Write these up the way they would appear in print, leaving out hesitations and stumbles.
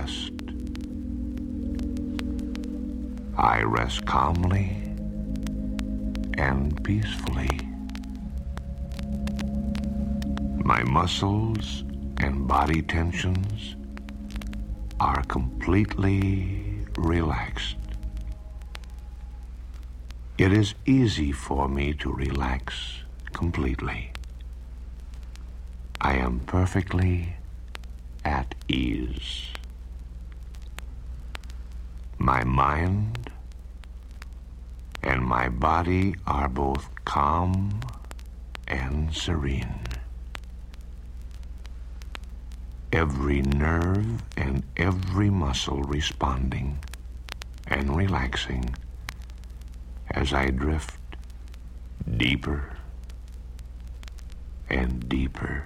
rest. I rest calmly and peacefully. My muscles and body tensions are completely relaxed. It is easy for me to relax completely. I am perfectly at ease. My mind and my body are both calm and serene. Every nerve and every muscle responding and relaxing as I drift deeper and deeper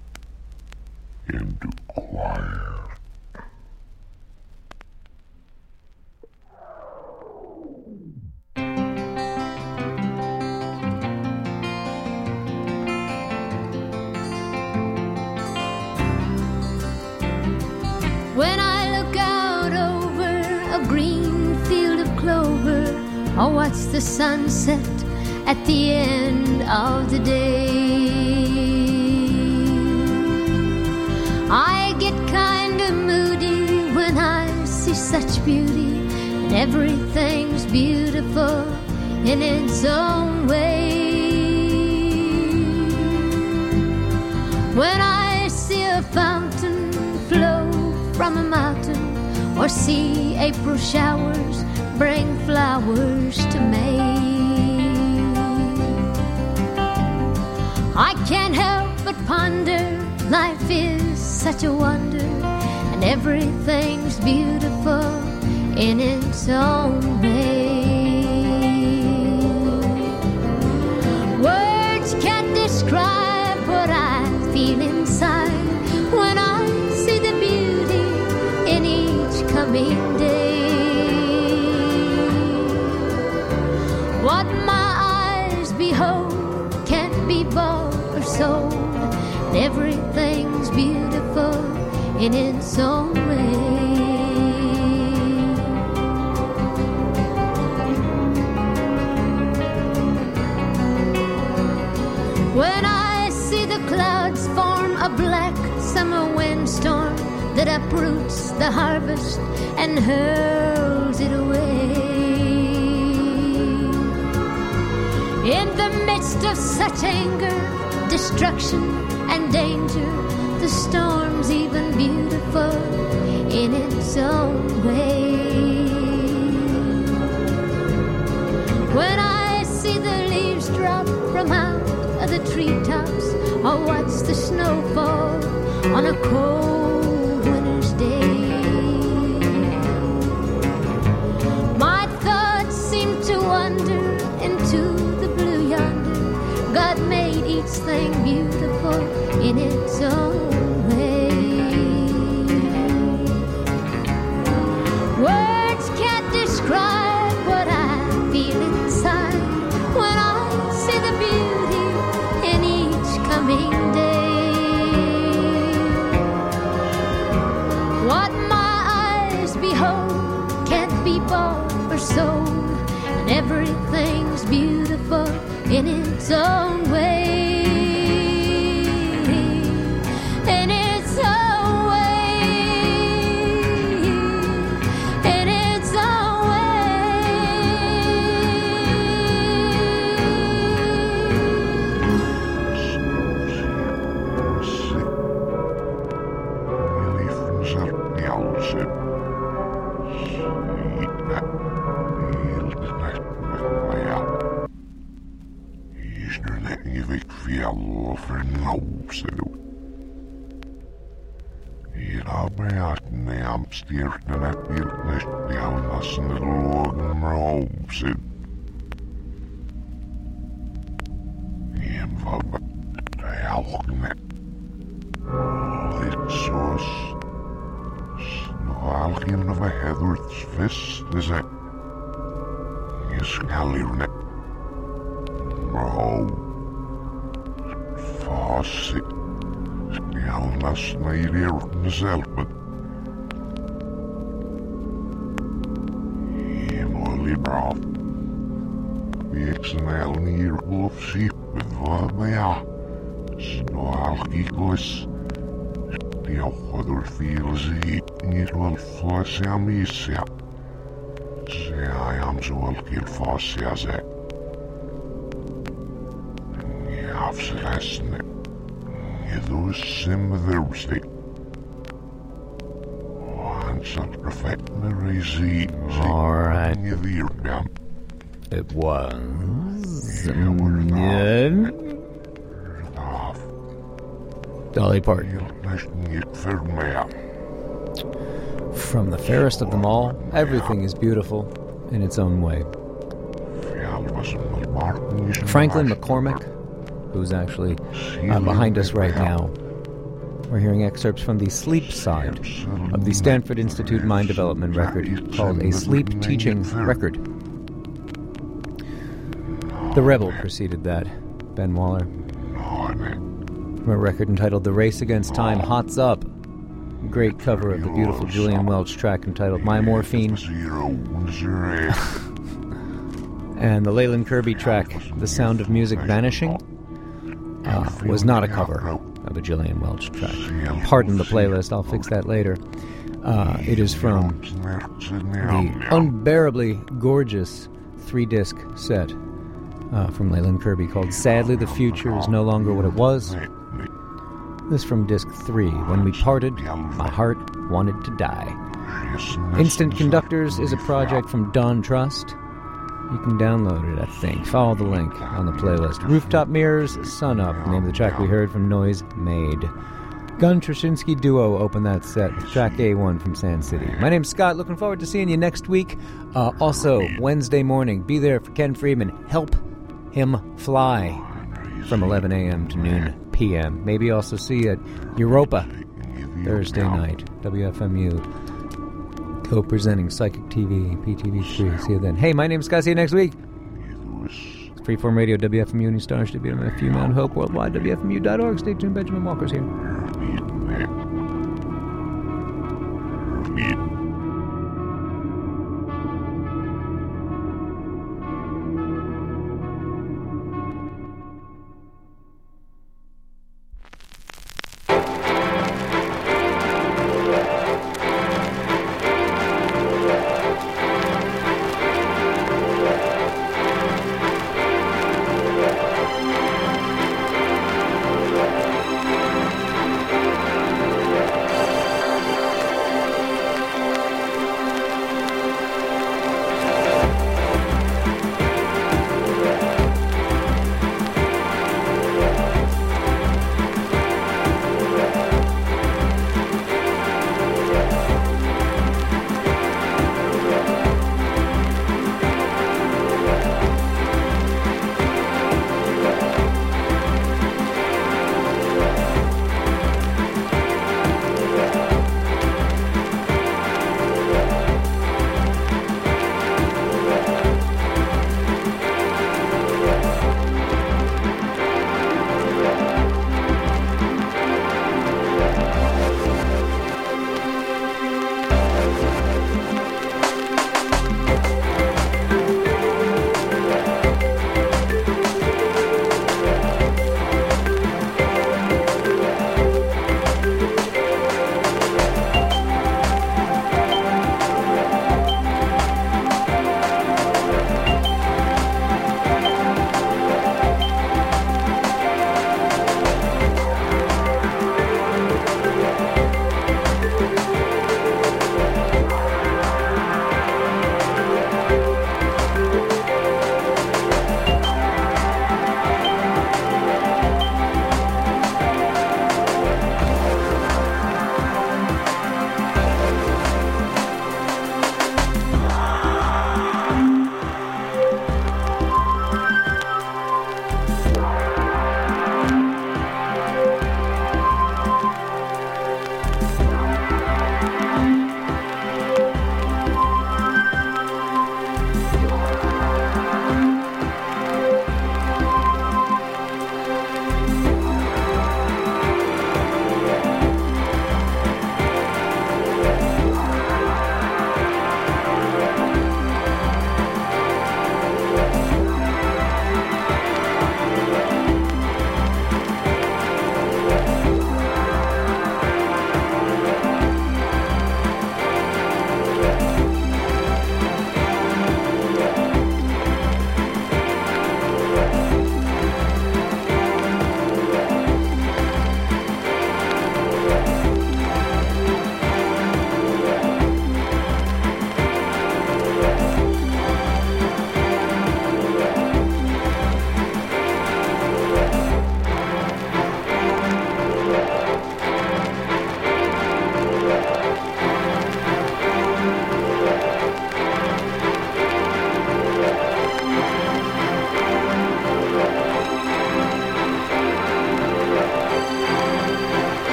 into quiet. When I look out over a green field of clover, or watch the sunset at the end of the day, I get kinda moody when I see such beauty, and everything's beautiful in its own way. When I see a fountain flow from a mountain, or see April showers bring flowers to May, I can't help but ponder, life is such a wonder, and everything's beautiful in its own way. Words can't describe what I feel inside when I see the beauty in each coming day. What my eyes behold can't be bought or sold, and everything's beautiful in its own way. When I see the clouds form a black summer windstorm that uproots the harvest and hurls it away, in the midst of such anger, destruction, and danger, the storm's even beautiful in its own way. When I see the leaves drop from out of the treetops, or watch the snow fall on a cold winter's day, my thoughts seem to wander into the blue yonder. God made each thing beautiful in its own way. Words can't describe what I feel inside when I see the beauty in each coming day. What my eyes behold can't be bought or sold, and everything's beautiful in its own way. In its own way. In its own Stjärnorna bildnästjärnas lågen råbsid. En var jauhne. Litsos. Snalkin of a heather's fist is a. Skallirne. Ro. Fossi. Skjärnas nejlirne selpet. Rob. Vieksenel nierglofsi bedwamea. Snoalkikos. Diauchodur fiilsi nirvalflasiamisia. Se ajam suolkilfasia se. Afseläsne. Jedussim Thursday. All right. It was Dolly Parton. From the fairest of them all, everything is beautiful in its own way. Franklin McCormick, who's actually behind us right now. We're hearing excerpts from the sleep side of the Stanford Institute Mind Development record called A Sleep Teaching Record. The Rebel preceded that, Ben Waller. From a record entitled The Race Against Time Hots Up. Great cover of the beautiful Julian Welch track entitled My Morphine. And the Leyland Kirby track, The Sound of Music Vanishing, was not a cover of a Gillian Welch track. Pardon the playlist, I'll fix that later. It is from the unbearably gorgeous 3-disc set from Leyland Kirby called Sadly the Future is No Longer What It Was. This from disc 3, When We Parted, My Heart Wanted to Die. Instant Conductors is a project from Dawn Trust. You can download it, I think. Follow the link on the playlist. Rooftop Mirrors, Sun Up, the name of the track we heard from Noise Made. Gun Traczynski Duo opened that set with track A1 from Sand City. My name's Scott. Looking forward to seeing you next week. Also, Wednesday morning, be there for Ken Friedman. Help Him Fly from 11 a.m. to noon p.m. Maybe also see you at Europa Thursday night. WFMU. Co-presenting Psychic TV, PTV3. See you then. Hey, my name's Scott. See you next week. It's Freeform Radio, WFMU, New Stars, WMFU, Mount Hope, worldwide, WFMU.org. Stay tuned. Benjamin Walker's here.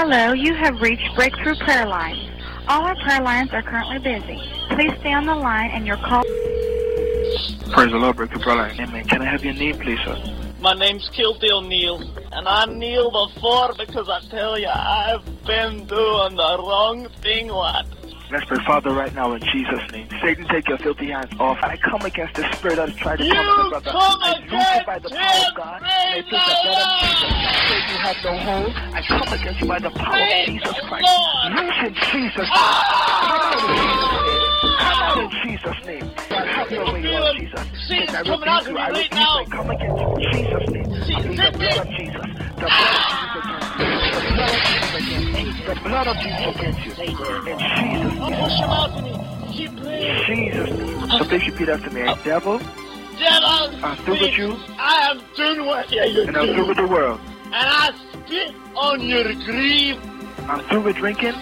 Hello, you have reached Breakthrough Prayer Line. All our prayer lines are currently busy. Please stay on the line and your call... Praise the Lord, Breakthrough Prayer Line. Amen. Can I have your name, please, sir? My name's Kilty O'Neill, and I kneel before because I tell you, I've been doing the wrong thing, lad. Let's pray, Father, right now in Jesus' name. Satan, take your filthy hands off. I come against the spirit that is trying to come to brother. I loose it by the power of God. And it takes the blood of Jesus. Satan, you have no hold. I come against you by the power of Jesus Christ. Loose in Jesus' name. Come out in Jesus' name. God, have your way, Lord Jesus. Satan, I rebuke you. I rebuke you. I come against you in Jesus' name. I plead the blood of Jesus. The blood of Jesus against you. The blood of Jesus against you. In Jesus' name. Push him out to me. Keep praying. Jesus' name. So please repeat after me. Devil, I'm through with you. I am done with you. And I'm through with the world. And I spit on your grave. I'm through with drinking.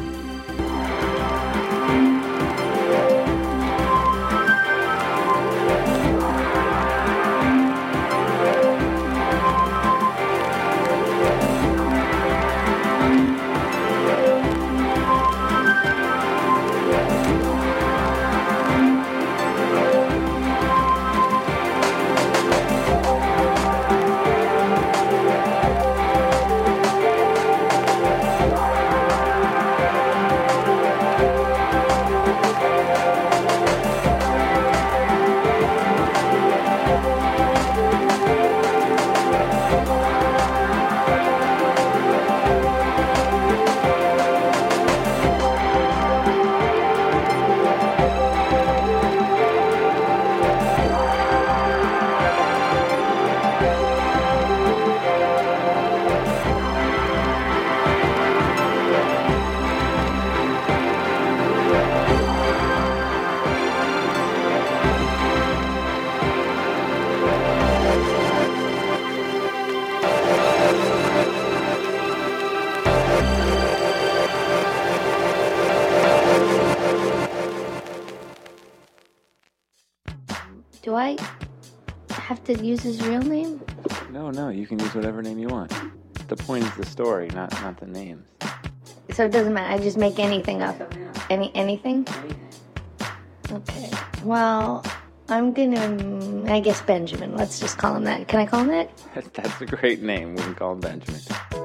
Do I have to use his real name? No, you can use whatever name you want. The point is the story, not the names. So it doesn't matter, I just make anything up. Anything? Okay. Well, I'm gonna, I guess Benjamin. Let's just call him that. Can I call him that? That's a great name. We can call him Benjamin.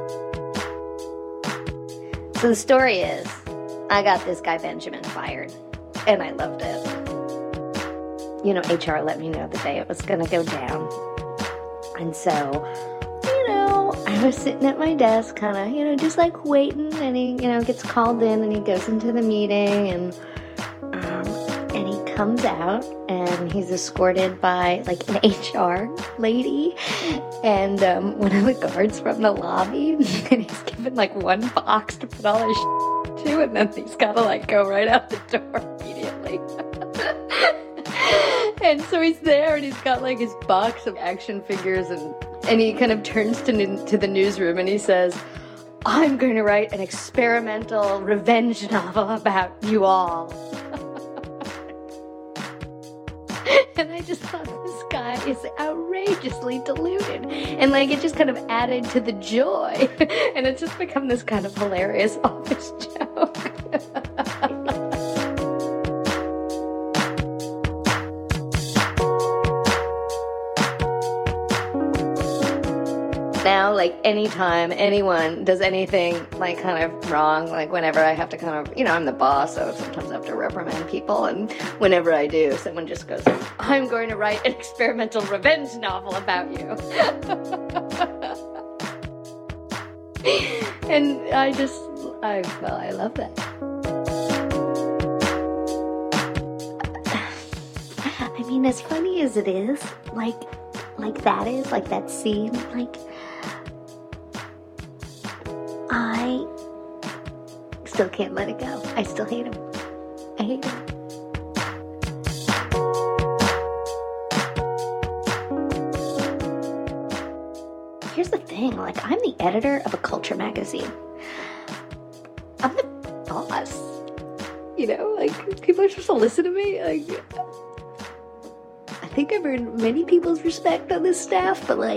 So the story is, I got this guy Benjamin fired, and I loved it. You know, HR let me know the day it was going to go down. And so, I was sitting at my desk kind of, just like waiting, and he, gets called in, and he goes into the meeting, and he comes out, and he's escorted by, like, an HR lady, and one of the guards from the lobby, and he's given, like, one box to put all his to, and then he's got to, like, go right out the door immediately. And so he's there, and he's got like his box of action figures, and he kind of turns to the newsroom, and he says, "I'm going to write an experimental revenge novel about you all." And I just thought, this guy is outrageously deluded, and like it just kind of added to the joy, and it's just become this kind of hilarious office joke. Now, like, anytime anyone does anything, like, kind of wrong, like, whenever I have to kind of, I'm the boss, so sometimes I have to reprimand people, and whenever I do, someone just goes, "I'm going to write an experimental revenge novel about you." And I love that. I mean, as funny as it is, like that scene, like, I still can't let it go. I still hate him. I hate him. Here's the thing, like, I'm the editor of a culture magazine. I'm the boss. Like, people are supposed to listen to me. Like, I think I've earned many people's respect on this staff, but, like,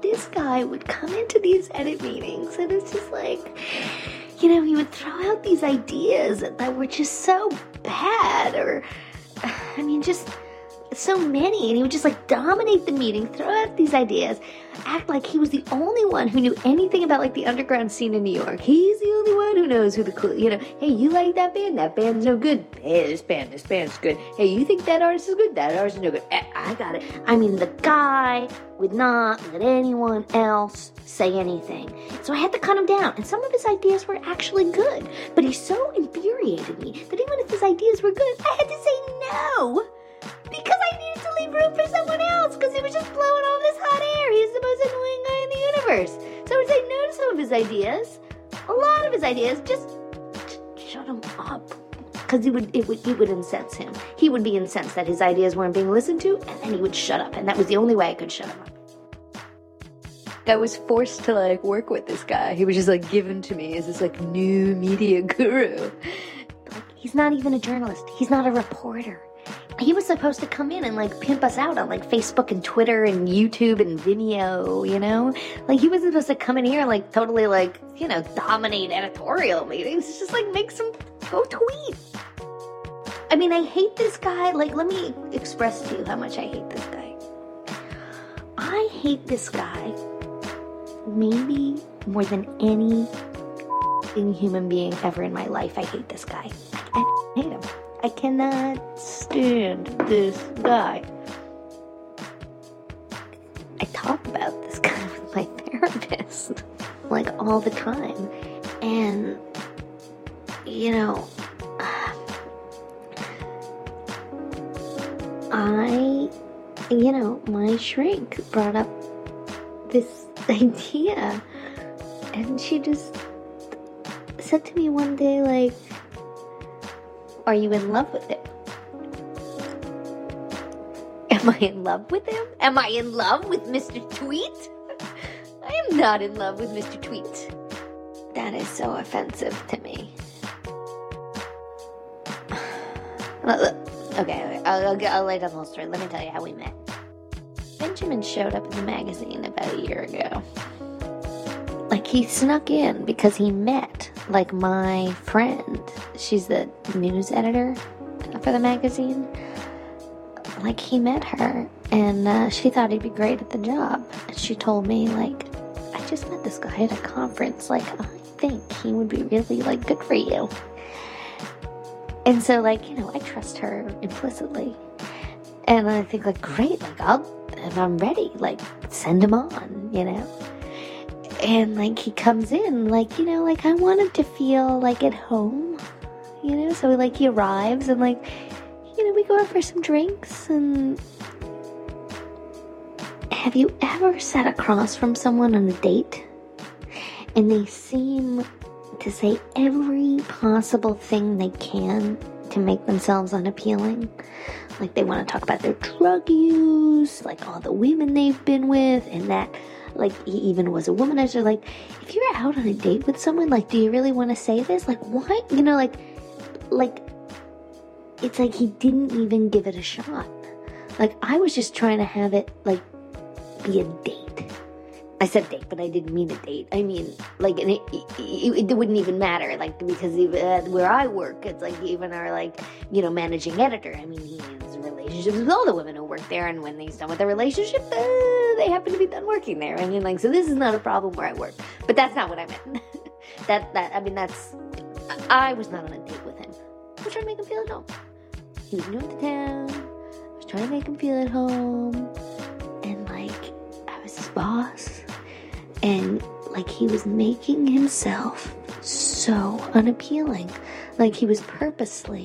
this guy would come into these edit meetings, and it's just like, you know, he would throw out these ideas that were just so bad, or, I mean, just so many, and he would just like dominate the meeting, throw out these ideas, act like he was the only one who knew anything about like the underground scene in New York. He's the only one who knows who the cool, you know, hey, you like that band? That band's no good. Hey, this band's good. Hey, you think that artist is good? That artist is no good. I got it. I mean, the guy would not let anyone else say anything. So I had to cut him down, and some of his ideas were actually good, but he so infuriated me that even if his ideas were good, I had to say no. Because I needed to leave room for someone else, because he was just blowing all this hot air. He's the most annoying guy in the universe. So I would say no to some of his ideas. A lot of his ideas, just shut him up. Because it would incense him. He would be incensed that his ideas weren't being listened to, and then he would shut up. And that was the only way I could shut him up. I was forced to like work with this guy. He was just like given to me as this like new media guru. Like, he's not even a journalist. He's not a reporter. He was supposed to come in and like pimp us out on like Facebook and Twitter and YouTube and Vimeo, you know? Like he was supposed to come in here and like totally like, you know, dominate editorial meetings. It's just like make some, go tweet. I mean, I hate this guy. Like, let me express to you how much I hate this guy. I hate this guy maybe more than any human being ever in my life. I hate this guy. I hate him. I cannot stand this guy. I talk about this guy with my therapist, like, all the time. And, you know, my shrink brought up this idea, and she just said to me one day, like, are you in love with him? Am I in love with him? Am I in love with Mr. Tweet? I am not in love with Mr. Tweet. That is so offensive to me. Okay, I'll lay down the whole story. Let me tell you how we met. Benjamin showed up in the magazine about a year ago. Like, he snuck in because he met, like, my friend. She's the news editor for the magazine. Like, he met her, and she thought he'd be great at the job. And she told me, like, I just met this guy at a conference. Like, I think he would be really, like, good for you. And so, like, you know, I trust her implicitly. And I think, like, great, like, if I'm ready, like, send him on, you know? And, like, he comes in, like, you know, like, I want him to feel, like, at home, you know? So, like, he arrives, and, like, you know, we go out for some drinks, and have you ever sat across from someone on a date, and they seem to say every possible thing they can to make themselves unappealing? Like, they want to talk about their drug use, like, all the women they've been with, and that, like, he even was a womanizer. Like, if you're out on a date with someone, like, do you really want to say this? Like, what? You know, like, it's like he didn't even give it a shot. Like, I was just trying to have it, like, be a date. I said date, but I didn't mean a date. I mean, like, and it wouldn't even matter, like, because even, where I work, it's like even our, like, you know, managing editor. I mean, he has relationships with all the women who work there, and when he's done with their relationship, they happen to be done working there. I mean, like, so this is not a problem where I work. But that's not what I meant. I was not on a date with him. I was trying to make him feel at home. He was new to town. I was trying to make him feel at home. And, like, I was his boss. And, like, he was making himself so unappealing. Like, he was purposely,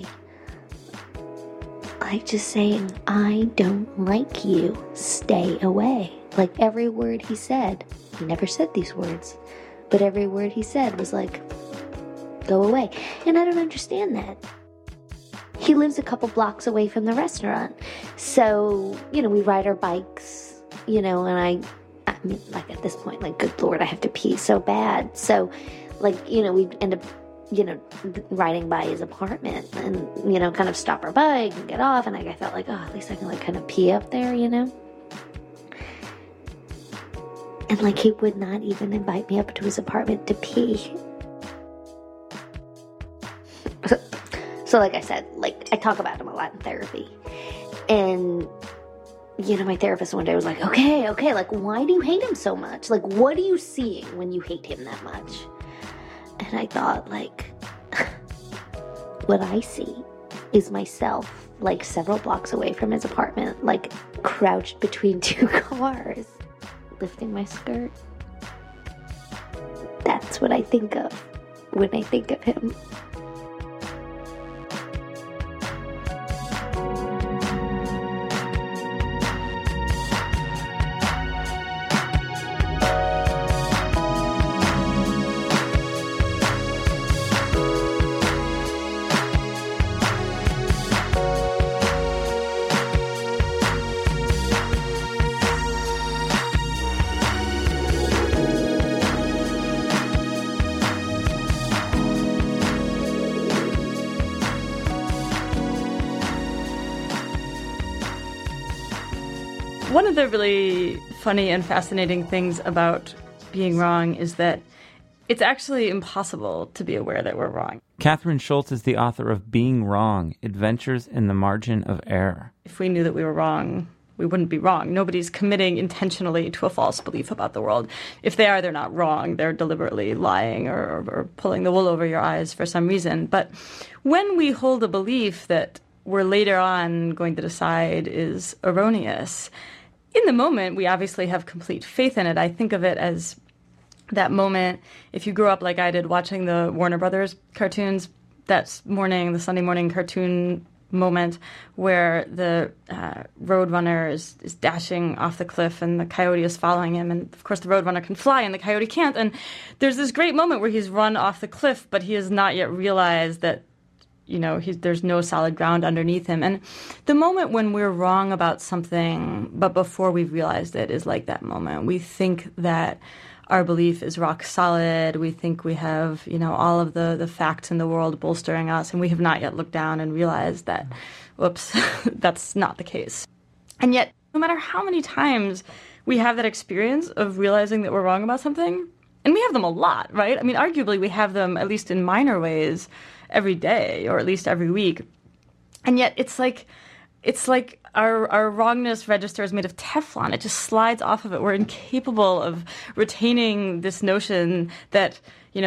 like, just saying, I don't like you. Stay away. Like, every word he said, he never said these words, but every word he said was like, go away. And I don't understand that. He lives a couple blocks away from the restaurant. So, you know, we ride our bikes, you know, and I mean, like, at this point, like, good Lord, I have to pee so bad. So, like, you know, we end up, you know, riding by his apartment and, you know, kind of stop our bike and get off. And, like, I felt like, oh, at least I can, like, kind of pee up there, you know? And like he would not even invite me up to his apartment to pee. So like I said, like I talk about him a lot in therapy. And, you know, my therapist one day was like, okay, like why do you hate him so much? Like what are you seeing when you hate him that much? And I thought, like, what I see is myself, like several blocks away from his apartment, like crouched between two cars, lifting my skirt. That's what I think of when I think of him. One of the really funny and fascinating things about being wrong is that it's actually impossible to be aware that we're wrong. Kathryn Schulz is the author of Being Wrong, Adventures in the Margin of Error. If we knew that we were wrong, we wouldn't be wrong. Nobody's committing intentionally to a false belief about the world. If they are, they're not wrong. They're deliberately lying or pulling the wool over your eyes for some reason. But when we hold a belief that we're later on going to decide is erroneous, in the moment, we obviously have complete faith in it. I think of it as that moment, if you grew up like I did watching the Warner Brothers cartoons, that morning, the Sunday morning cartoon moment where the Roadrunner is dashing off the cliff and the coyote is following him. And, of course, the Roadrunner can fly and the coyote can't. And there's this great moment where he's run off the cliff, but he has not yet realized that, you know, there's no solid ground underneath him. And the moment when we're wrong about something, but before we've realized it, is like that moment. We think that our belief is rock solid. We think we have, you know, all of the facts in the world bolstering us, and we have not yet looked down and realized that, whoops, that's not the case. And yet, no matter how many times we have that experience of realizing that we're wrong about something, and we have them a lot, right? I mean, arguably we have them, at least in minor ways, every day or at least every week. And yet it's like our wrongness register is made of Teflon. It just slides off of it. We're incapable of retaining this notion that, we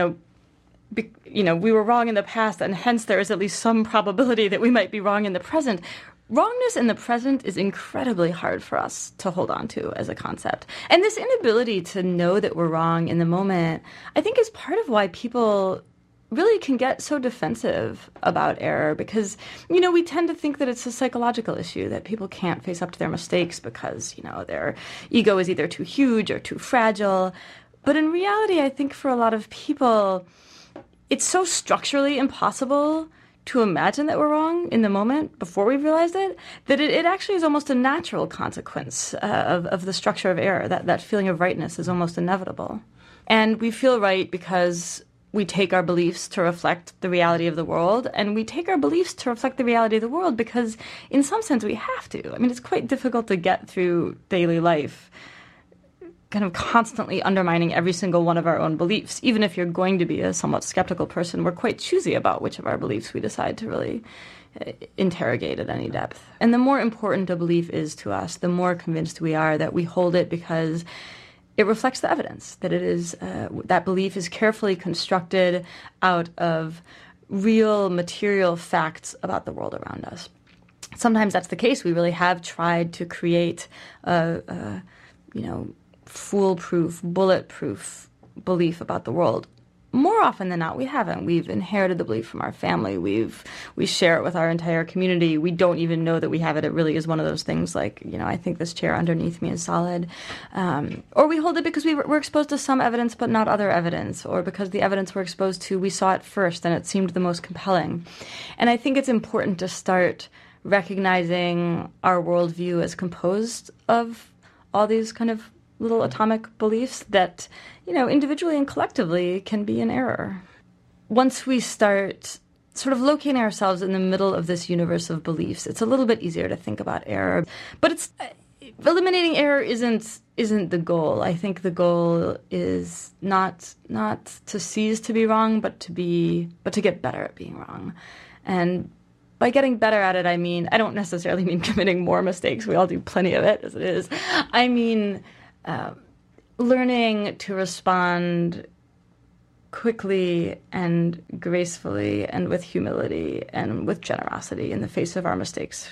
were wrong in the past, and hence there is at least some probability that we might be wrong in the present. Wrongness in the present is incredibly hard for us to hold on to as a concept. And this inability to know that we're wrong in the moment, I think, is part of why people really can get so defensive about error, because, we tend to think that it's a psychological issue, that people can't face up to their mistakes because, their ego is either too huge or too fragile. But in reality, I think for a lot of people, it's so structurally impossible to imagine that we're wrong in the moment before we've realized it, that it actually is almost a natural consequence of the structure of error. That feeling of rightness is almost inevitable. And we feel right because we take our beliefs to reflect the reality of the world, and we take our beliefs to reflect the reality of the world because, in some sense, we have to. I mean, it's quite difficult to get through daily life kind of constantly undermining every single one of our own beliefs. Even if you're going to be a somewhat skeptical person, we're quite choosy about which of our beliefs we decide to really interrogate at any depth. And the more important a belief is to us, the more convinced we are that we hold it because it reflects the evidence, that it is that belief is carefully constructed out of real material facts about the world around us. Sometimes that's the case. We really have tried to create a foolproof, bulletproof belief about the world. More often than not, we haven't. We've inherited the belief from our family. We share it with our entire community. We don't even know that we have it. It really is one of those things like, I think this chair underneath me is solid. Or we hold it because we were exposed to some evidence but not other evidence, or because the evidence we're exposed to, we saw it first and it seemed the most compelling. And I think it's important to start recognizing our worldview as composed of all these kind of little atomic beliefs that, individually and collectively can be in error. Once we start sort of locating ourselves in the middle of this universe of beliefs, it's a little bit easier to think about error. But eliminating error isn't isn't the goal. I think the goal is not to cease to be wrong, but to get better at being wrong. And by getting better at it, I don't necessarily mean committing more mistakes. We all do plenty of it as it is. I mean learning to respond quickly and gracefully and with humility and with generosity in the face of our mistakes.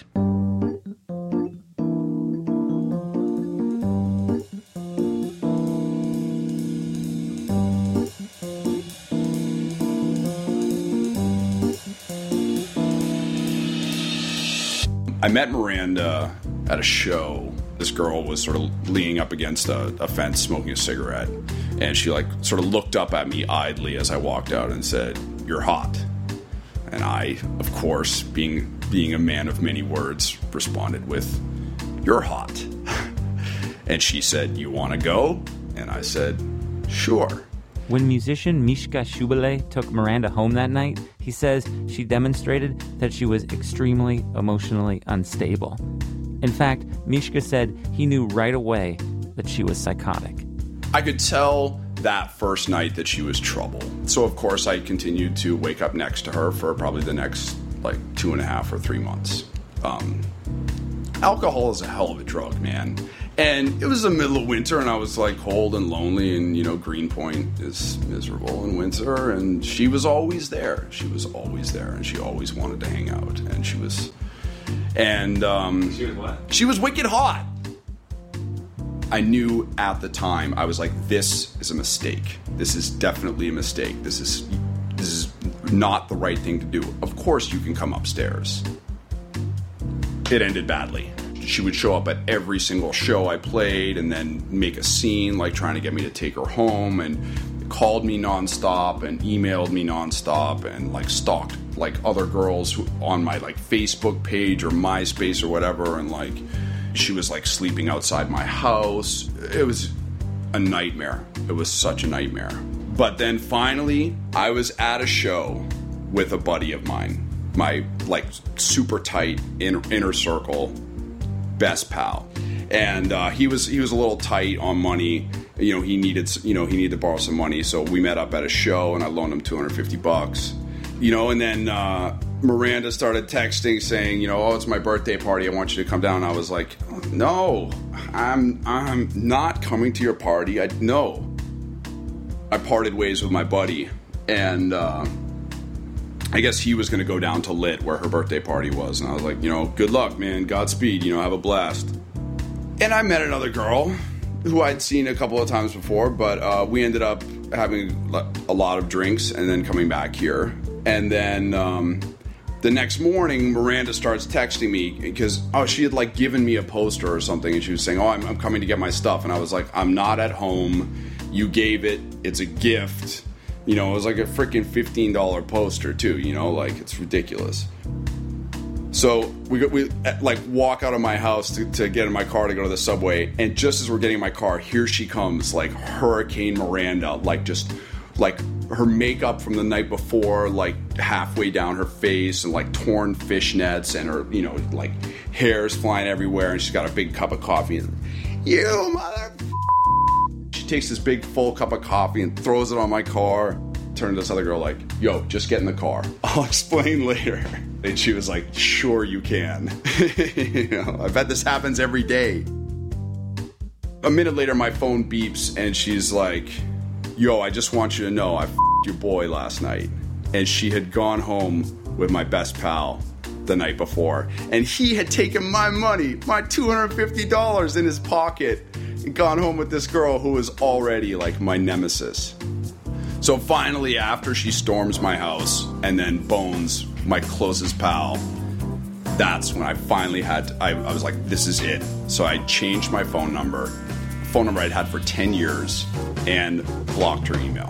I met Miranda at a show. This girl was sort of leaning up against a fence smoking a cigarette, and she sort of looked up at me idly as I walked out and said, "You're hot." And I, of course, being a man of many words, responded with, "You're hot." And she said, "You want to go?" And I said, "Sure." When musician Mishka Shubaly took Miranda home that night, he says she demonstrated that she was extremely emotionally unstable. In fact, Mishka said he knew right away that she was psychotic. I could tell that first night that she was trouble. So, of course, I continued to wake up next to her for probably the next, 2.5 or 3 months. Alcohol is a hell of a drug, man. And it was the middle of winter, and I was, cold and lonely, and, Greenpoint is miserable in winter, and she was always there. She was always there, and she always wanted to hang out, and she was... And, she was what? She was wicked hot. I knew at the time, I was like, this is a mistake. This is definitely a mistake. This is not the right thing to do. Of course you can come upstairs. It ended badly. She would show up at every single show I played and then make a scene, trying to get me to take her home, and called me nonstop and emailed me nonstop and stalked other girls on my Facebook page or MySpace or whatever, and she was sleeping outside my house. It was a nightmare. It was such a nightmare. But then finally I was at a show with a buddy of mine, my super tight inner circle best pal, and he was a little tight on money. He needed to borrow some money, so we met up at a show, and I loaned him $250. And then Miranda started texting saying, "Oh, it's my birthday party. I want you to come down." I was like, "No, I'm not coming to your party. No." I parted ways with my buddy, and I guess he was going to go down to Lit, where her birthday party was, and I was like, "Good luck, man. Godspeed. Have a blast." And I met another girl who I'd seen a couple of times before, but we ended up having a lot of drinks and then coming back here. And then the next morning, Miranda starts texting me because she had given me a poster or something, and she was saying, "Oh, I'm coming to get my stuff." And I was like, "I'm not at home. You gave it. It's a gift." It was a freaking $15 poster too. It's ridiculous. So we walk out of my house to get in my car to go to the subway, and just as we're getting in my car, here she comes, Hurricane Miranda, just her makeup from the night before, halfway down her face, and torn fishnets, and her hair's flying everywhere, and she's got a big cup of coffee, and "You mother." She takes this big full cup of coffee and throws it on my car. Turned to this other girl "Yo, just get in the car. I'll explain later." And she was like, "Sure you can." I bet this happens every day. A minute later, my phone beeps, and she's like, "Yo, I just want you to know I f***ed your boy last night." And she had gone home with my best pal the night before. And he had taken my money, my $250 in his pocket, and gone home with this girl who was already my nemesis. So finally, after she storms my house and then bones my closest pal, that's when I finally I was like, this is it. So I changed my phone number I'd had for 10 years, and blocked her email.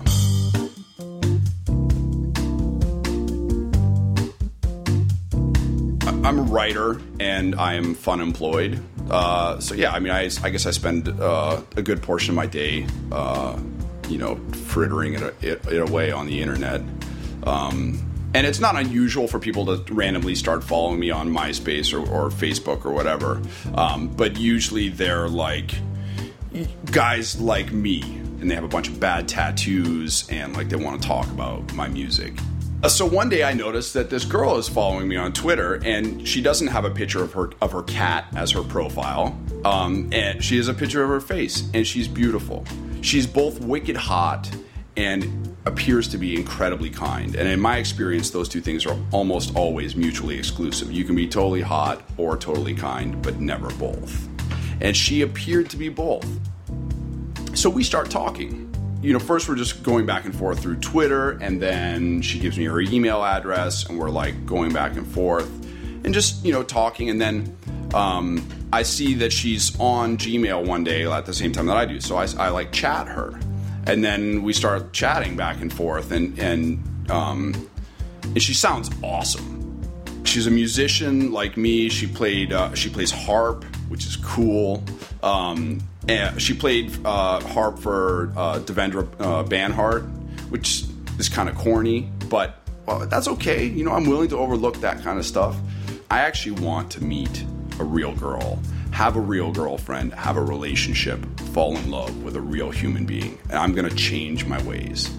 I'm a writer, and I am fun employed. So yeah, I guess I spend a good portion of my day frittering it away on the internet. And it's not unusual for people to randomly start following me on MySpace or Facebook or whatever. But usually they're guys like me, and they have a bunch of bad tattoos, and like they want to talk about my music. So one day I noticed that this girl is following me on Twitter, and she doesn't have a picture of her cat as her profile, and she has a picture of her face, and she's beautiful. She's both wicked hot and appears to be incredibly kind. And in my experience, those two things are almost always mutually exclusive. You can be totally hot or totally kind, but never both. And she appeared to be both. So we start talking. First we're just going back and forth through Twitter, and then she gives me her email address, and we're like going back and forth and just, talking. And then I see that she's on Gmail one day at the same time that I do. So I like chat her. And then we start chatting back and forth, and she sounds awesome. She's a musician like me. She plays harp, which is cool. And she played harp for Devendra Banhart, which is kind of corny, but that's okay. I'm willing to overlook that kind of stuff. I actually want to meet a real girl, have a real girlfriend, have a relationship, fall in love with a real human being. And I'm going to change my ways.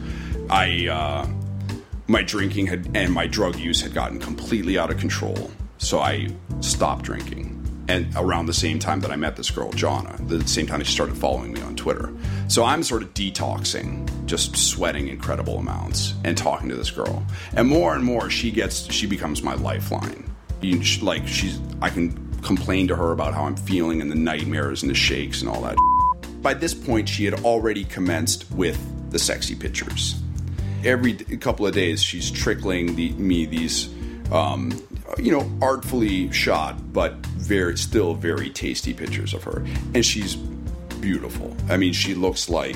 My drinking and my drug use had gotten completely out of control, so I stopped drinking. And around the same time that I met this girl, Jonna, the same time she started following me on Twitter. So I'm sort of detoxing, just sweating incredible amounts and talking to this girl. And more she becomes my lifeline. I can complain to her about how I'm feeling and the nightmares and the shakes and all that. By this point, she had already commenced with the sexy pictures. Every couple of days, she's trickling me these, artfully shot, but still very tasty pictures of her. And she's beautiful. I mean, she looks like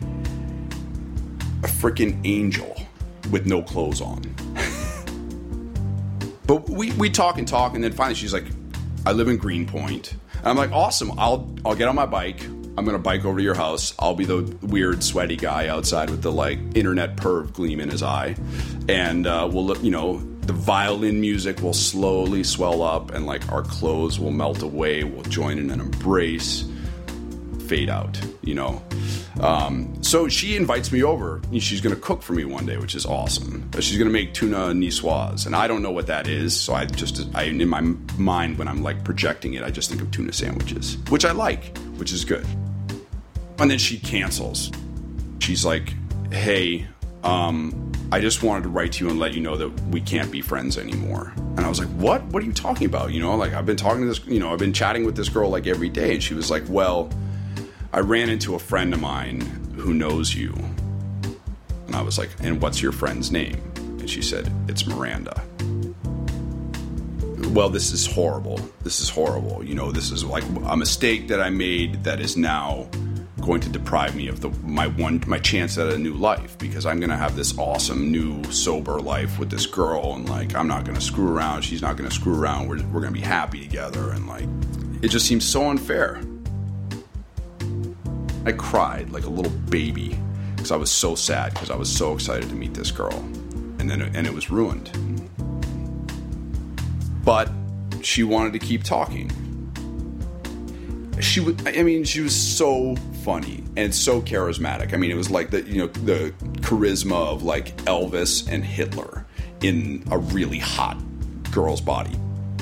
a freaking angel with no clothes on. But we talk, and then finally she's like, I live in Greenpoint. And I'm like, awesome, I'll get on my bike. I'm going to bike over to your house. I'll be the weird, sweaty guy outside with the, internet perv gleam in his eye. And we'll, the violin music will slowly swell up, and, our clothes will melt away. We'll join in an embrace. Fade out, So she invites me over. She's going to cook for me one day, which is awesome. She's going to make tuna niçoise, and I don't know what that is. So I in my mind, when I'm projecting it, I just think of tuna sandwiches, which I like, which is good. And then she cancels. She's like, hey, I just wanted to write to you and let you know that we can't be friends anymore. And I was like, what? What are you talking about? I've been talking to this, I've been chatting with this girl every day. And she was like, well, I ran into a friend of mine who knows you. And I was like, and what's your friend's name? And she said, it's Miranda. Well, this is horrible. This is horrible. This is a mistake that I made that is now going to deprive me of my chance at a new life, because I'm going to have this awesome new sober life with this girl, and I'm not going to screw around. She's not going to screw around. We're going to be happy together, and it just seems so unfair. I cried like a little baby because I was so sad, because I was so excited to meet this girl, and it was ruined. But she wanted to keep talking. She was so funny and so charismatic. I mean, it was like the charisma of Elvis and Hitler in a really hot girl's body.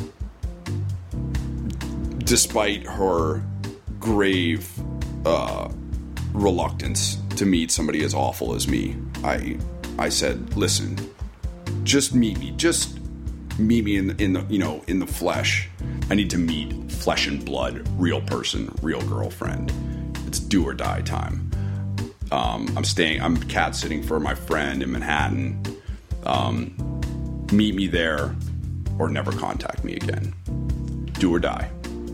Despite her grave reluctance to meet somebody as awful as me, I said, listen, just meet me. Just meet me in the flesh. I need to meet flesh and blood, real person, real girlfriend. It's do or die time. I'm cat sitting for my friend in Manhattan. Meet me there or never contact me again. Do or die.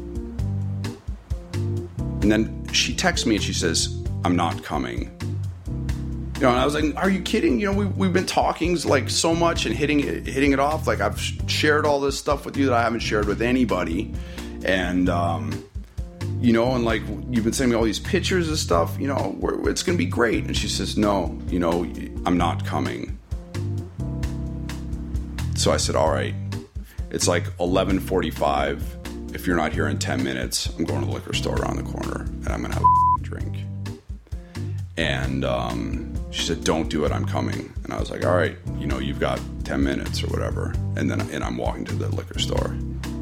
And then she texts me and she says, I'm not coming. And I was like, are you kidding? We've been talking so much and hitting it off. I've shared all this stuff with you that I haven't shared with anybody. And, and you've been sending me all these pictures and stuff, it's going to be great. And she says, no, I'm not coming. So I said, all right, it's 11:45. If you're not here in 10 minutes, I'm going to the liquor store around the corner and I'm going to have a drink. drink. And she said, don't do it, I'm coming. And I was like, all right, you've got 10 minutes or whatever. And I'm walking to the liquor store.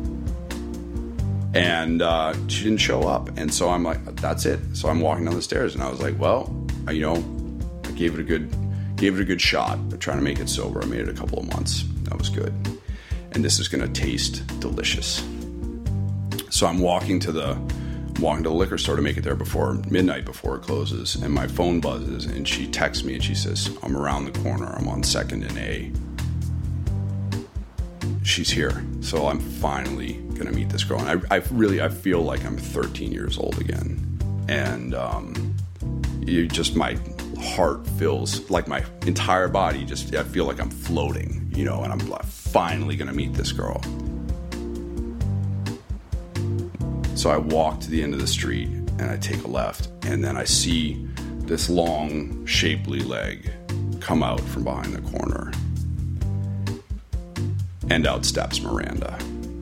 And she didn't show up. And so I'm like, that's it. So I'm walking down the stairs, and I was like, well, I gave it a good shot of trying to make it sober. I made it a couple of months. That was good. And this is going to taste delicious. So I'm walking to the liquor store to make it there before midnight, before it closes, and my phone buzzes, and she texts me and she says, I'm around the corner, I'm on 2nd and A. She's here. So I'm finally going to meet this girl. And I feel like I'm 13 years old again. And my heart fills, like my entire body, I feel like I'm floating, and I'm finally going to meet this girl. So I walk to the end of the street, and I take a left, and then I see this long, shapely leg come out from behind the corner. And out steps Miranda.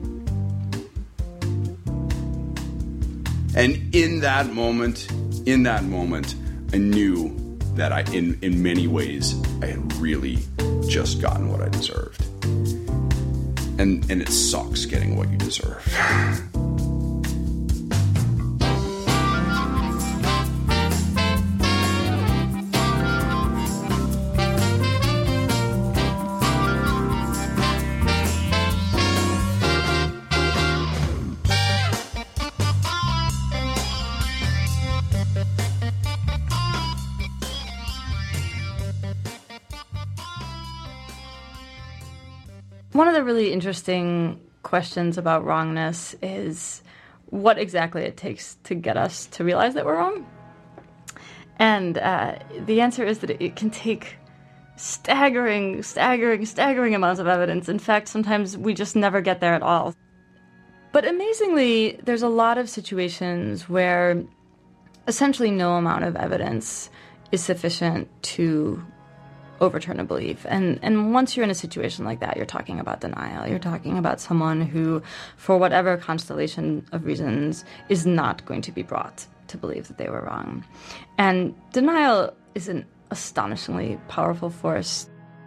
And in that moment, I knew that in many ways, I had really just gotten what I deserved. And it sucks getting what you deserve. One of the really interesting questions about wrongness is what exactly it takes to get us to realize that we're wrong. And the answer is that it can take staggering amounts of evidence. In fact, sometimes we just never get there at all. But amazingly, there's a lot of situations where essentially no amount of evidence is sufficient to overturn a belief. And once you're in a situation like that, you're talking about denial. You're talking about someone who, for whatever constellation of reasons, is not going to be brought to believe that they were wrong. And denial is an astonishingly powerful force.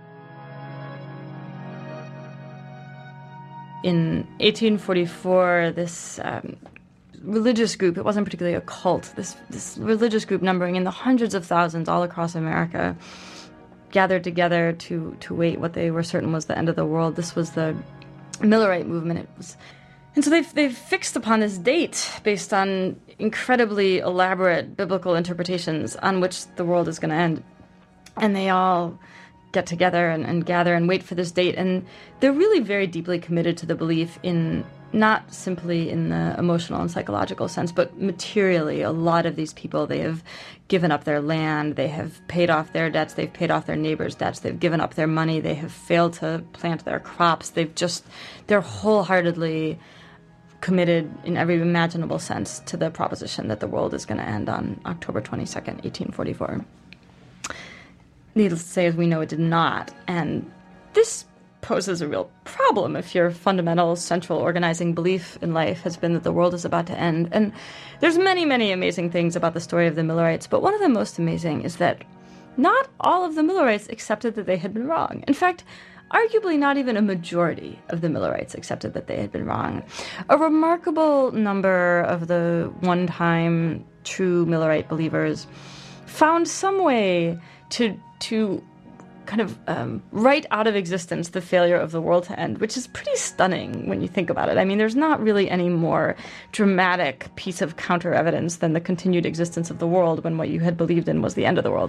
In 1844, this religious group, it wasn't particularly a cult, this religious group numbering in the hundreds of thousands all across America, gathered together to wait what they were certain was the end of the world. This was the Millerite movement. And so they've fixed upon this date based on incredibly elaborate biblical interpretations on which the world is going to end. And they all get together and gather and wait for this date. And they're really very deeply committed to the belief in, not simply in the emotional and psychological sense, but materially. A lot of these people, they have given up their land, they have paid off their debts, they've paid off their neighbors' debts, they've given up their money, they have failed to plant their crops, they're wholeheartedly committed in every imaginable sense to the proposition that the world is going to end on October 22nd, 1844. Needless to say, as we know, it did not. And this poses a real problem if your fundamental central organizing belief in life has been that the world is about to end. And there's many, many amazing things about the story of the Millerites, but one of the most amazing is that not all of the Millerites accepted that they had been wrong. In fact, arguably not even a majority of the Millerites accepted that they had been wrong. A remarkable number of the one-time true Millerite believers found some way to kind of write out of existence the failure of the world to end, which is pretty stunning when you think about it. I mean, there's not really any more dramatic piece of counter-evidence than the continued existence of the world when what you had believed in was the end of the world.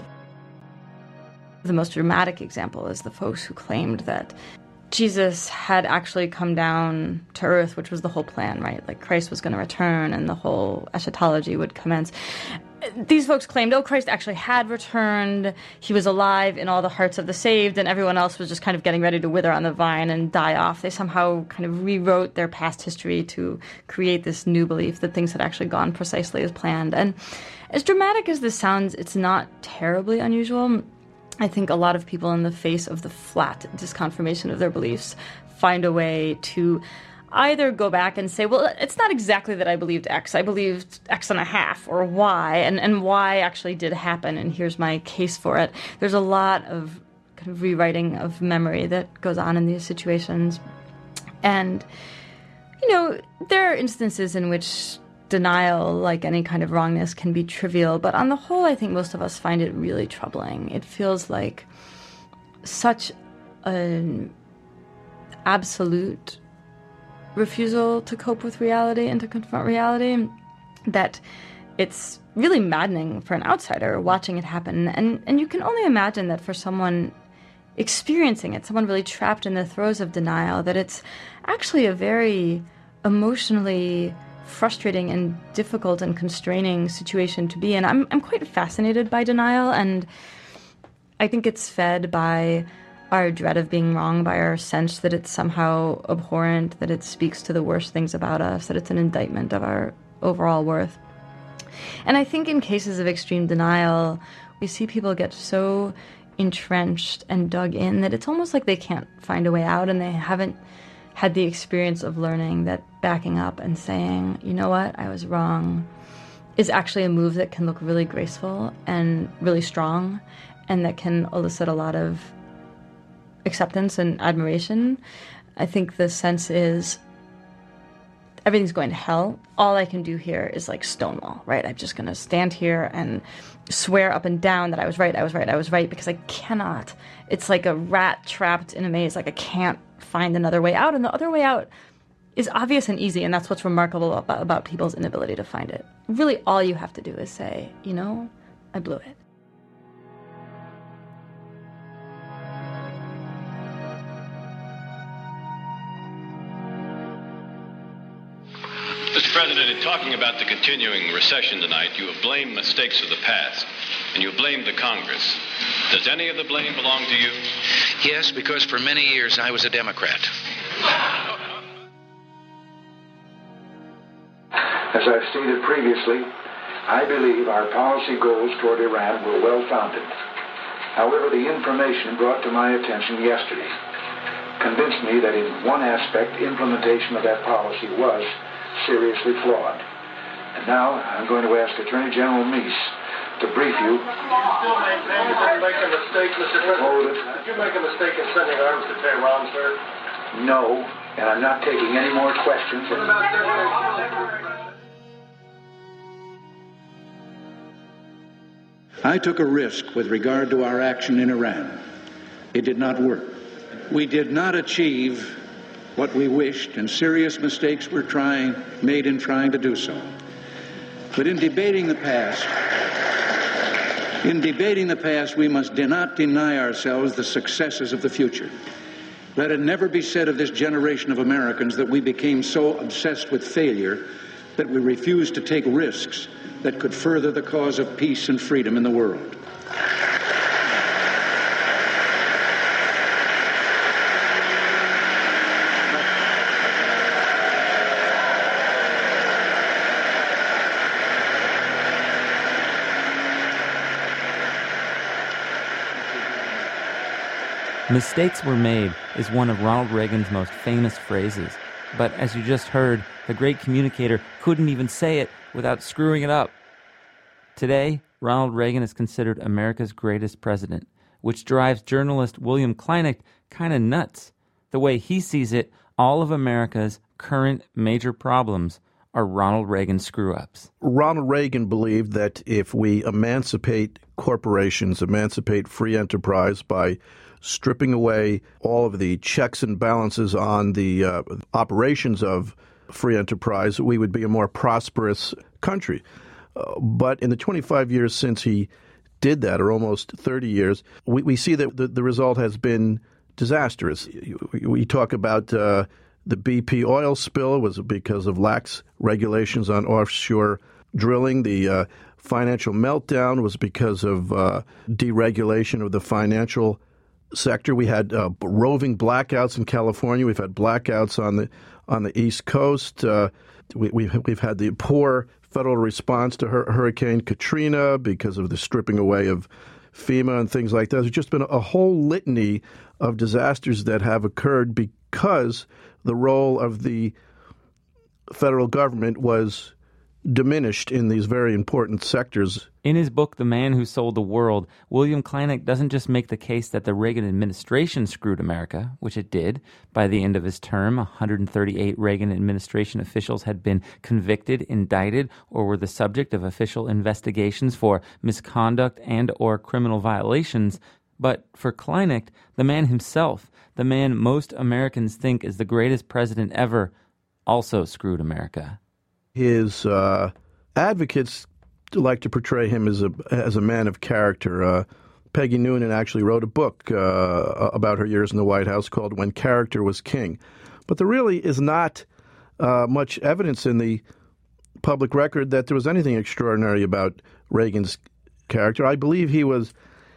The most dramatic example is the folks who claimed that Jesus had actually come down to earth, which was the whole plan, right? Like Christ was going to return and the whole eschatology would commence. These folks claimed, Christ actually had returned, he was alive in all the hearts of the saved, and everyone else was just kind of getting ready to wither on the vine and die off. They somehow kind of rewrote their past history to create this new belief that things had actually gone precisely as planned. And as dramatic as this sounds, it's not terribly unusual. I think a lot of people, in the face of the flat disconfirmation of their beliefs, find a way to either go back and say, well, it's not exactly that I believed X. I believed X and a half or Y, and Y actually did happen, and here's my case for it. There's a lot of kind of rewriting of memory that goes on in these situations. And, there are instances in which denial, like any kind of wrongness, can be trivial, but on the whole, I think most of us find it really troubling. It feels like such an absolute refusal to cope with reality and to confront reality that it's really maddening for an outsider watching it happen. And you can only imagine that for someone experiencing it, someone really trapped in the throes of denial, that it's actually a very emotionally frustrating and difficult and constraining situation to be in. I'm quite fascinated by denial, and I think it's fed by our dread of being wrong, by our sense that it's somehow abhorrent, that it speaks to the worst things about us, that it's an indictment of our overall worth. And I think in cases of extreme denial, we see people get so entrenched and dug in that it's almost like they can't find a way out, and they haven't had the experience of learning that backing up and saying, you know what, I was wrong, is actually a move that can look really graceful and really strong, and that can elicit a lot of acceptance and admiration. I think the sense is everything's going to hell. All I can do here is like Stonewall, right? I'm just going to stand here and swear up and down that I was right, because I cannot. It's like a rat trapped in a maze. Like I can't find another way out. And the other way out is obvious and easy, and that's what's remarkable about people's inability to find it. Really, all you have to do is say, I blew it. Mr. President, in talking about the continuing recession tonight, you have blamed mistakes of the past, and you blamed the Congress. Does any of the blame belong to you? Yes, because for many years I was a Democrat. As I've stated previously, I believe our policy goals toward Iran were well-founded. However, the information brought to my attention yesterday convinced me that in one aspect, implementation of that policy was seriously flawed. And now I'm going to ask Attorney General Meese to brief you. Did you make a mistake, Mr. President? Hold it. Did you make a mistake in sending arms to Tehran, sir? No, and I'm not taking any more questions. I took a risk with regard to our action in Iran. It did not work. We did not achieve what we wished, and serious mistakes were made in trying to do so. But in debating the past, we must not deny ourselves the successes of the future. Let it never be said of this generation of Americans that we became so obsessed with failure that we refused to take risks that could further the cause of peace and freedom in the world. Mistakes were made is one of Ronald Reagan's most famous phrases. But as you just heard, the great communicator couldn't even say it without screwing it up. Today, Ronald Reagan is considered America's greatest president, which drives journalist William Kleinecht kind of nuts. The way he sees it, all of America's current major problems are Ronald Reagan screw-ups. Ronald Reagan believed that if we emancipate corporations, emancipate free enterprise by stripping away all of the checks and balances on the operations of free enterprise, we would be a more prosperous country. But in the 25 years since he did that, or almost 30 years, we see that the result has been disastrous. We talk about the BP oil spill was because of lax regulations on offshore drilling. The financial meltdown was because of deregulation of the financial sector. We had roving blackouts in California. We've had blackouts on the East Coast. We've had the poor federal response to Hurricane Katrina because of the stripping away of FEMA and things like that. There's just been a whole litany of disasters that have occurred because the role of the federal government was diminished in these very important sectors. In his book, The Man Who Sold the World, William Kleineck doesn't just make the case that the Reagan administration screwed America, which it did. By the end of his term, 138 Reagan administration officials had been convicted, indicted, or were the subject of official investigations for misconduct and or criminal violations. But for Kleineck, the man himself, the man most Americans think is the greatest president ever, also screwed America. His advocates like to portray him as a man of character. Peggy Noonan actually wrote a book about her years in the White House called When Character Was King. But there really is not much evidence in the public record that there was anything extraordinary about Reagan's character. I believe he was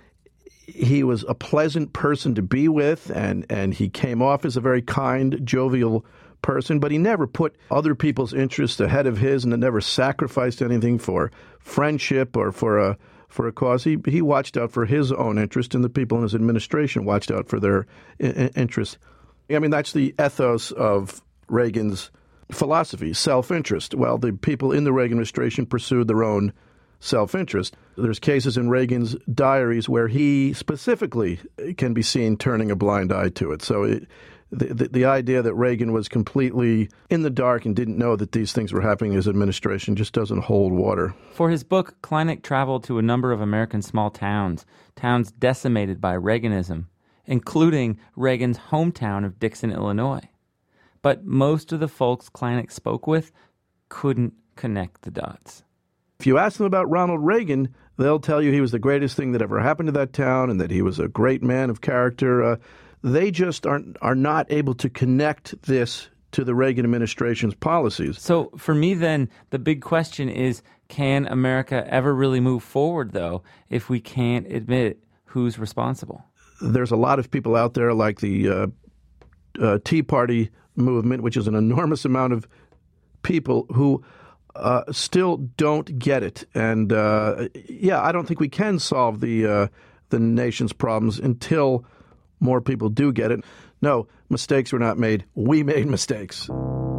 a pleasant person to be with, and he came off as a very kind, jovial person, but he never put other people's interests ahead of his, and never sacrificed anything for friendship or for a cause. He watched out for his own interest, and the people in his administration watched out for their interests. I mean, that's the ethos of Reagan's philosophy, self-interest. Well, the people in the Reagan administration pursued their own self-interest. There's cases in Reagan's diaries where he specifically can be seen turning a blind eye to it. So the idea that Reagan was completely in the dark and didn't know that these things were happening in his administration just doesn't hold water. For his book, Kleineck traveled to a number of American small towns decimated by Reaganism, including Reagan's hometown of Dixon, Illinois. But most of the folks Kleineck spoke with couldn't connect the dots. If you ask them about Ronald Reagan, they'll tell you he was the greatest thing that ever happened to that town and that he was a great man of character. They just are not able to connect this to the Reagan administration's policies. So for me then, the big question is, can America ever really move forward, though, if we can't admit who's responsible? There's a lot of people out there like the Tea Party movement, which is an enormous amount of people who still don't get it. And, I don't think we can solve the nation's problems until more people do get it. No, mistakes were not made. We made mistakes.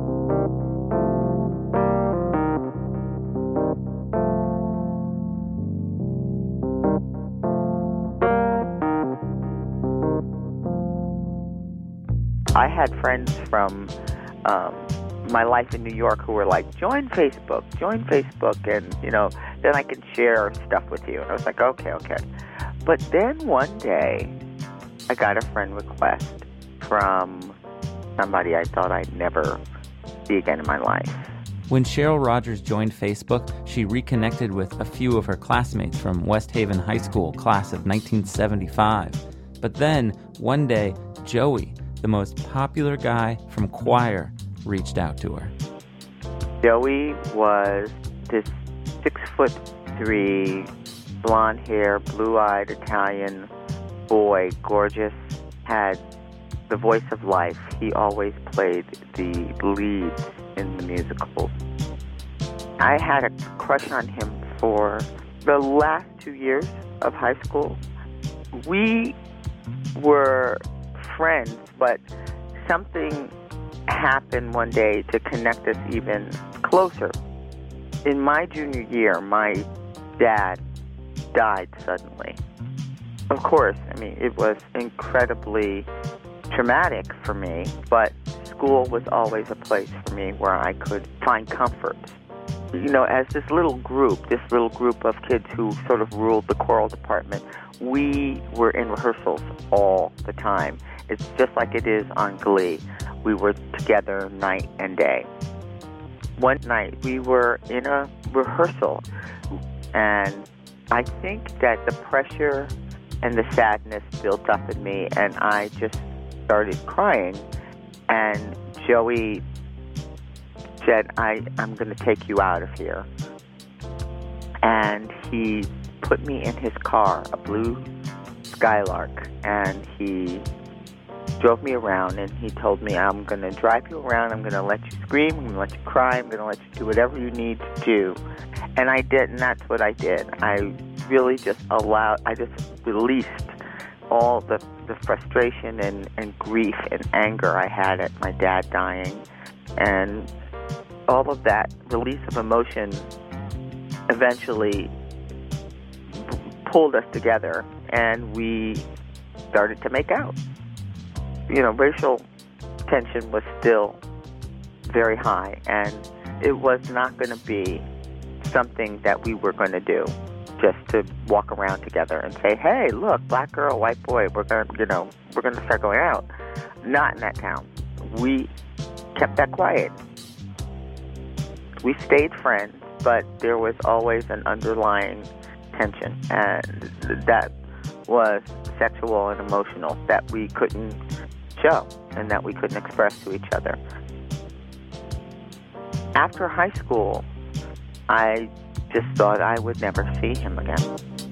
I had friends from my life in New York who were like, join Facebook, and, then I can share stuff with you. And I was like, okay. But then one day, I got a friend request from somebody I thought I'd never see again in my life. When Cheryl Rogers joined Facebook, she reconnected with a few of her classmates from West Haven High School, class of 1975. But then, one day, Joey, the most popular guy from choir, reached out to her. Joey was this 6'3", blonde hair, blue-eyed Italian boy, gorgeous, had the voice of life. He always played the leads in the musicals. I had a crush on him for the last 2 years of high school. We were friends, but something happened one day to connect us even closer. In my junior year, my dad died suddenly. Of course, it was incredibly traumatic for me, but school was always a place for me where I could find comfort. As this little group of kids who sort of ruled the choral department, we were in rehearsals all the time. It's just like it is on Glee. We were together night and day. One night, we were in a rehearsal, and I think that the pressure and the sadness built up in me, and I just started crying. And Joey said, I'm going to take you out of here. And he put me in his car, a blue Skylark, and he drove me around, and he told me, I'm going to drive you around, I'm going to let you scream, I'm going to let you cry, I'm going to let you do whatever you need to do. And I did, and that's what I did. I really just released all the frustration and grief and anger I had at my dad dying. And all of that release of emotion eventually pulled us together, and we started to make out. You know, racial tension was still very high, and it was not going to be something that we were going to do just to walk around together and say, hey, look, black girl, white boy, we're going to start going out. Not in that town. We kept that quiet. We stayed friends, but there was always an underlying tension, and that was sexual and emotional, that we couldn't show and that we couldn't express to each other. After high school, I just thought I would never see him again.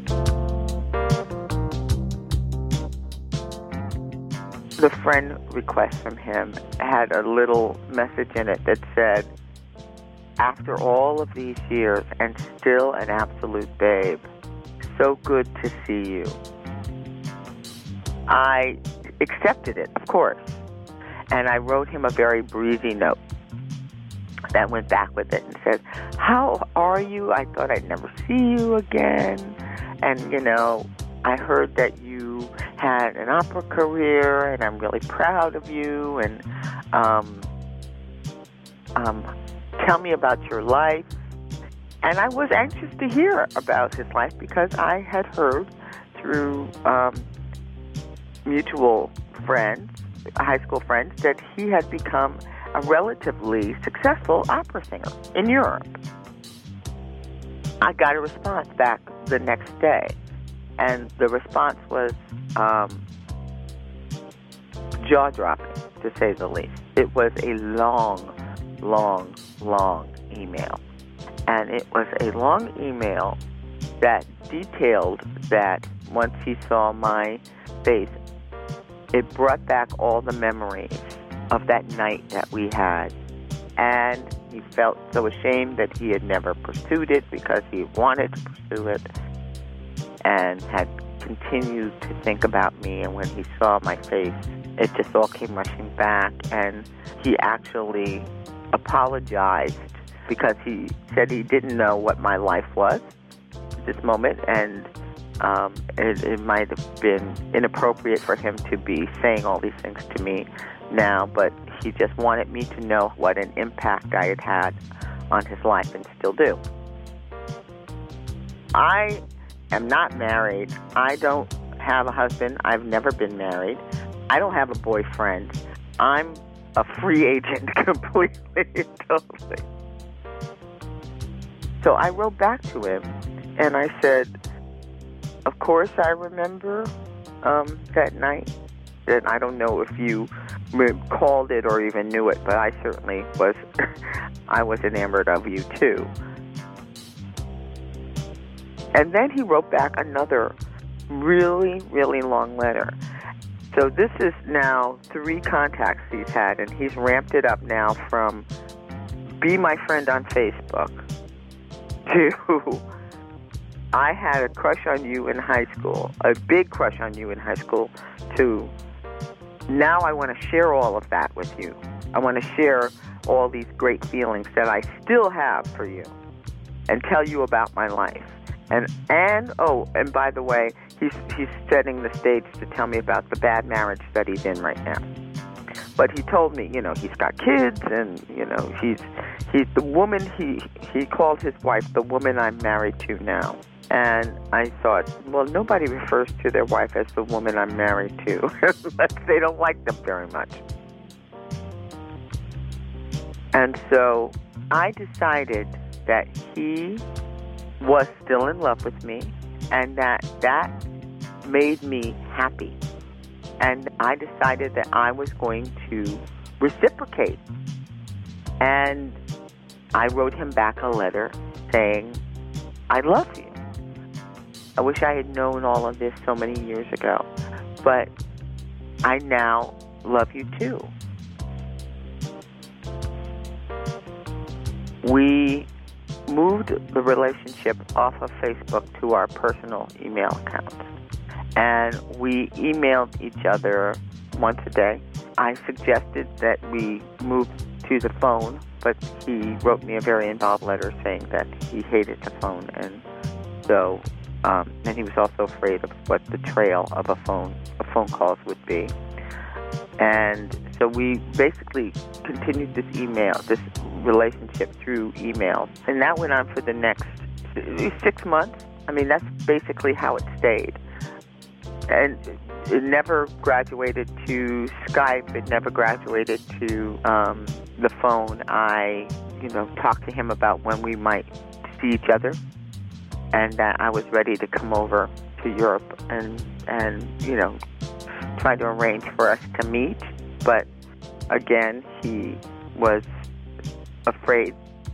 The friend request from him had a little message in it that said, after all of these years and still an absolute babe, so good to see you. I accepted it, of course, and I wrote him a very breezy note that went back with it and said, how are you? I thought I'd never see you again. And, you know, I heard that you had an opera career, and I'm really proud of you. And tell me about your life. And I was anxious to hear about his life because I had heard through mutual friends, high school friends, that he had become a relatively successful opera singer in Europe. I got a response back the next day, and the response was jaw-dropping, to say the least. It was a long, long, long email. And it was a long email that detailed that once he saw my face, it brought back all the memories of that night that we had. And he felt so ashamed that he had never pursued it because he wanted to pursue it and had continued to think about me. And when he saw my face, it just all came rushing back. And he actually apologized because he said he didn't know what my life was at this moment, and it might have been inappropriate for him to be saying all these things to me now, but he just wanted me to know what an impact I had had on his life and still do. I am not married. I don't have a husband. I've never been married. I don't have a boyfriend. I'm a free agent completely and totally. So I wrote back to him, and I said, of course I remember that night. And I don't know if you recalled it or even knew it, but I certainly was. I was enamored of you too. And then he wrote back another really, really long letter. So this is now 3 contacts he's had, and he's ramped it up now from be my friend on Facebook to I had a crush on you in high school, a big crush on you in high school, to now I want to share all of that with you. I want to share all these great feelings that I still have for you and tell you about my life. And by the way, he's setting the stage to tell me about the bad marriage that he's in right now. But he told me, you know, he's got kids, and you know, he's the woman he called his wife the woman I'm married to now. And I thought, well, nobody refers to their wife as the woman I'm married to unless they don't like them very much. And so I decided that he was still in love with me, and that made me happy. And I decided that I was going to reciprocate. And I wrote him back a letter saying, I love you. I wish I had known all of this so many years ago, but I now love you too. We moved the relationship off of Facebook to our personal email accounts. And we emailed each other once a day. I suggested that we move to the phone, but he wrote me a very involved letter saying that he hated the phone, and so and he was also afraid of what the trail of phone calls would be. And so we basically continued this relationship through email, and that went on for the next 6 months. I mean, that's basically how it stayed. And it never graduated to Skype. It never graduated to the phone. I, talked to him about when we might see each other, and that I was ready to come over to Europe and try to arrange for us to meet. But again, he was afraid.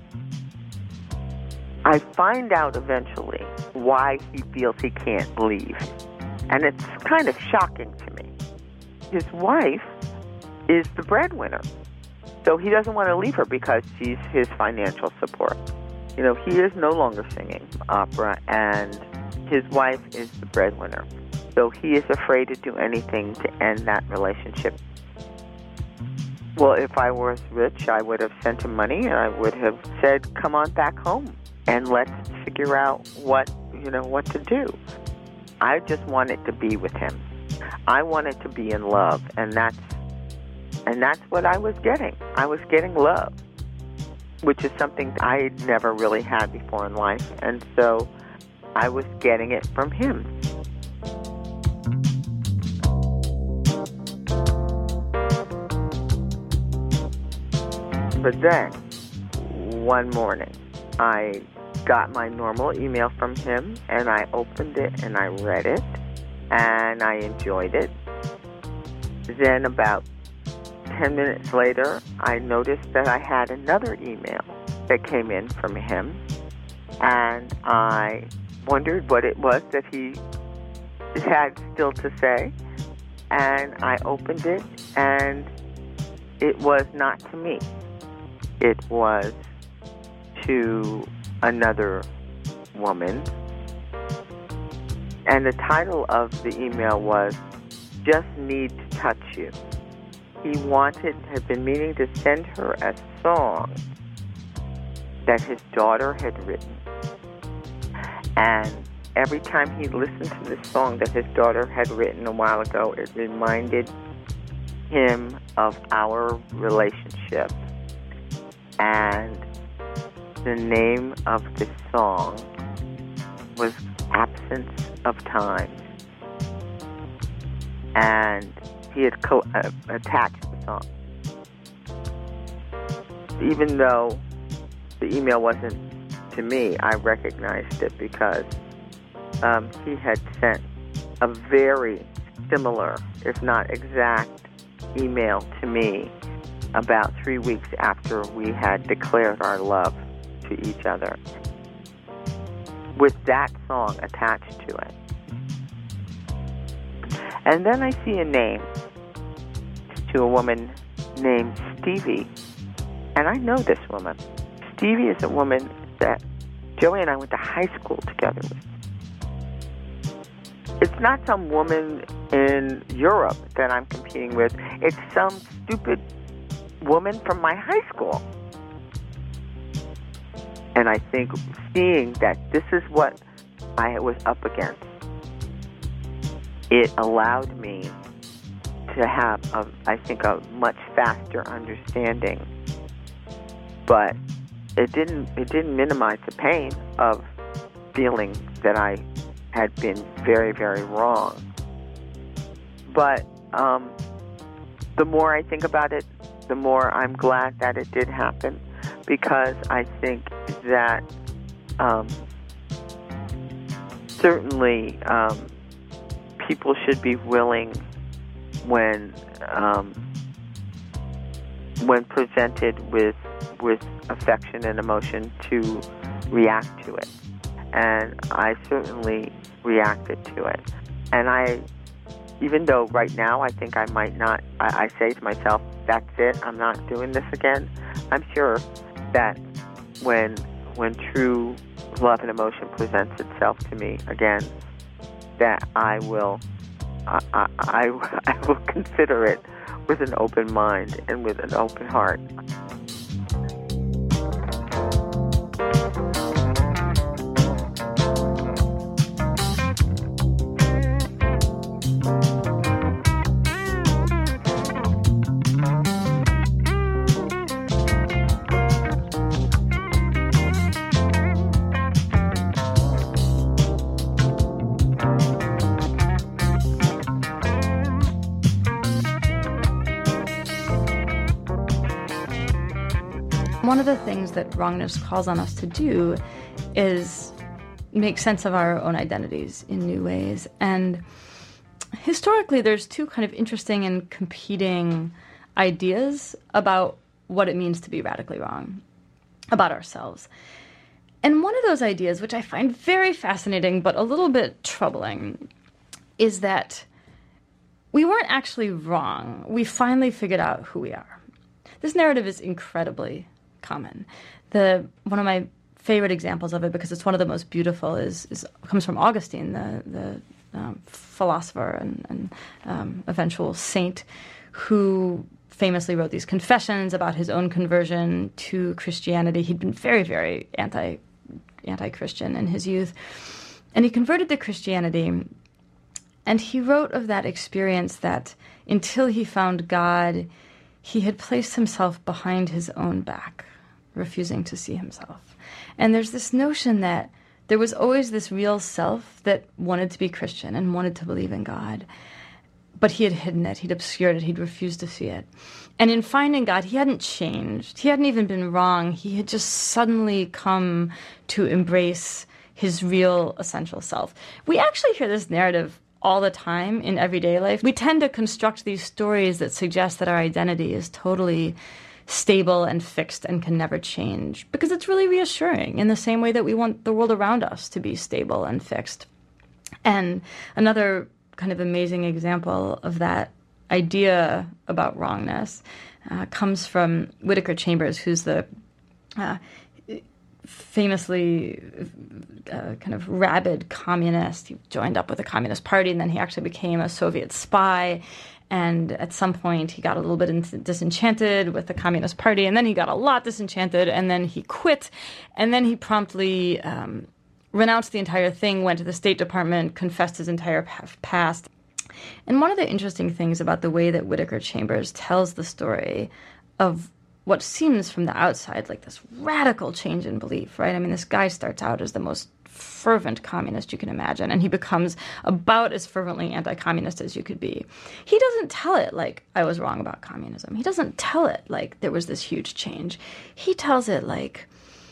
I find out eventually why he feels he can't leave. And it's kind of shocking to me. His wife is the breadwinner. So he doesn't want to leave her because she's his financial support. He is no longer singing opera, and his wife is the breadwinner. So he is afraid to do anything to end that relationship. Well, if I was rich, I would have sent him money, and I would have said, come on back home, and let's figure out what to do. I just wanted to be with him. I wanted to be in love, and that's what I was getting. I was getting love, which is something I had never really had before in life, and so I was getting it from him. But then, one morning, I got my normal email from him, and I opened it, and I read it, and I enjoyed it. Then about 10 minutes later, I noticed that I had another email that came in from him, and I wondered what it was that he had still to say, and I opened it, and it was not to me. It was to another woman, and the title of the email was Just Need to Touch You. He had been meaning to send her a song that his daughter had written, and every time he listened to this song that his daughter had written a while ago, it reminded him of our relationship. And the name of the song was Absence of Time. And he had attached the song. Even though the email wasn't to me, I recognized it because he had sent a very similar, if not exact, email to me about 3 weeks after we had declared our love to each other, with that song attached to it. And then I see a name to a woman named Stevie, and I know this woman. Stevie is a woman that Joey and I went to high school together with. It's not some woman in Europe that I'm competing with. It's some stupid woman from my high school. And I think seeing that this is what I was up against, it allowed me to have, I think, a much faster understanding. But it didn't minimize the pain of feeling that I had been very, very wrong. But the more I think about it, the more I'm glad that it did happen, because I think that certainly people should be willing, when presented with affection and emotion, to react to it. And I certainly reacted to it. And even though right now I think I might not, I say to myself, that's it, I'm not doing this again, I'm sure that when true love and emotion presents itself to me again, that I will consider it with an open mind and with an open heart. One of the things that wrongness calls on us to do is make sense of our own identities in new ways. And historically, there's two kind of interesting and competing ideas about what it means to be radically wrong about ourselves. And one of those ideas, which I find very fascinating but a little bit troubling, is that we weren't actually wrong. We finally figured out who we are. This narrative is incredibly common. One of my favorite examples of it, because it's one of the most beautiful, comes from Augustine, the philosopher and eventual saint, who famously wrote these confessions about his own conversion to Christianity. He'd been very, very anti-Christian in his youth, and he converted to Christianity. And he wrote of that experience that until he found God, he had placed himself behind his own back, refusing to see himself. And there's this notion that there was always this real self that wanted to be Christian and wanted to believe in God, but he had hidden it, he'd obscured it, he'd refused to see it. And in finding God, he hadn't changed, he hadn't even been wrong, he had just suddenly come to embrace his real essential self. We actually hear this narrative all the time in everyday life. We tend to construct these stories that suggest that our identity is totally stable and fixed and can never change, because it's really reassuring in the same way that we want the world around us to be stable and fixed. And another kind of amazing example of that idea about wrongness comes from Whittaker Chambers, who's the famously kind of rabid communist. He joined up with the Communist Party, and then he actually became a Soviet spy. And at some point, he got a little bit disenchanted with the Communist Party, and then he got a lot disenchanted, and then he quit, and then he promptly renounced the entire thing, went to the State Department, confessed his entire past. And one of the interesting things about the way that Whittaker Chambers tells the story of what seems from the outside like this radical change in belief, right? I mean, this guy starts out as the most fervent communist you can imagine, and he becomes about as fervently anti-communist as you could be. He doesn't tell it like, I was wrong about communism. He doesn't tell it like there was this huge change. He tells it like,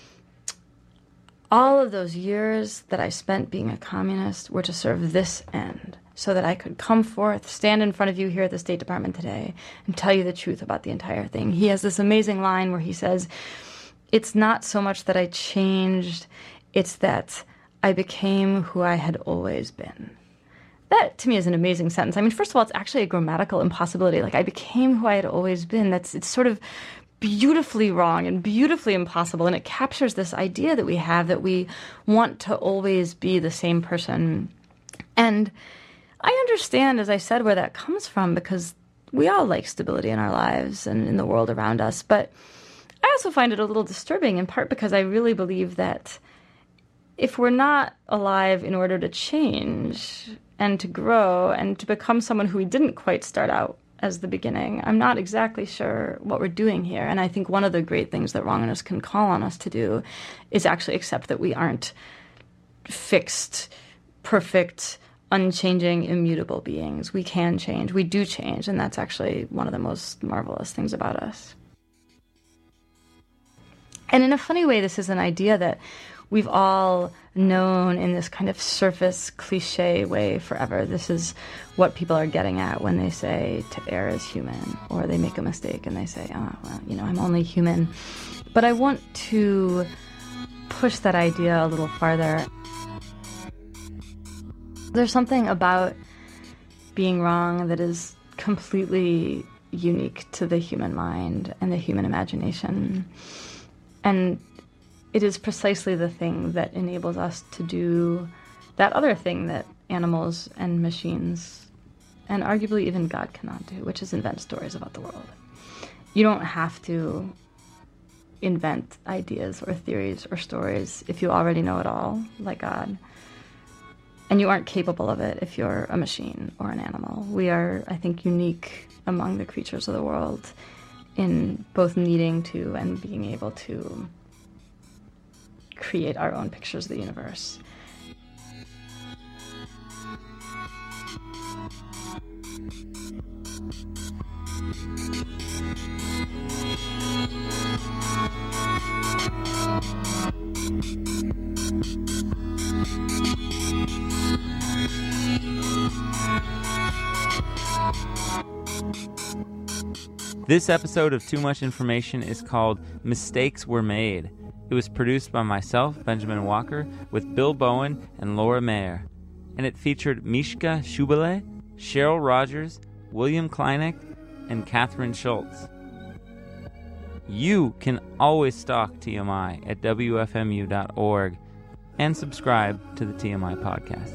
all of those years that I spent being a communist were to serve this end, so that I could come forth, stand in front of you here at the State Department today, and tell you the truth about the entire thing. He has this amazing line where he says, it's not so much that I changed, it's that I became who I had always been. That, to me, is an amazing sentence. I mean, first of all, it's actually a grammatical impossibility. Like, I became who I had always been. It's sort of beautifully wrong and beautifully impossible, and it captures this idea that we have that we want to always be the same person. And I understand, as I said, where that comes from, because we all like stability in our lives and in the world around us. But I also find it a little disturbing, in part because I really believe that if we're not alive in order to change and to grow and to become someone who we didn't quite start out as the beginning, I'm not exactly sure what we're doing here. And I think one of the great things that wrongness can call on us to do is actually accept that we aren't fixed, perfect, unchanging, immutable beings. We can change. We do change. And that's actually one of the most marvelous things about us. And in a funny way, this is an idea that we've all known in this kind of surface cliche way forever. This is what people are getting at when they say to err is human, or they make a mistake and they say, oh, well, I'm only human. But I want to push that idea a little farther. There's something about being wrong that is completely unique to the human mind and the human imagination. And it is precisely the thing that enables us to do that other thing that animals and machines, and arguably even God cannot do, which is invent stories about the world. You don't have to invent ideas or theories or stories if you already know it all, like God. And you aren't capable of it if you're a machine or an animal. We are, I think, unique among the creatures of the world in both needing to and being able to create our own pictures of the universe. This episode of Too Much Information is called Mistakes Were Made. It was produced by myself, Benjamin Walker, with Bill Bowen and Laura Mayer. And it featured Mishka Shubaly, Cheryl Rogers, William Kleineck, and Catherine Schultz. You can always stalk TMI at WFMU.org and subscribe to the TMI podcast.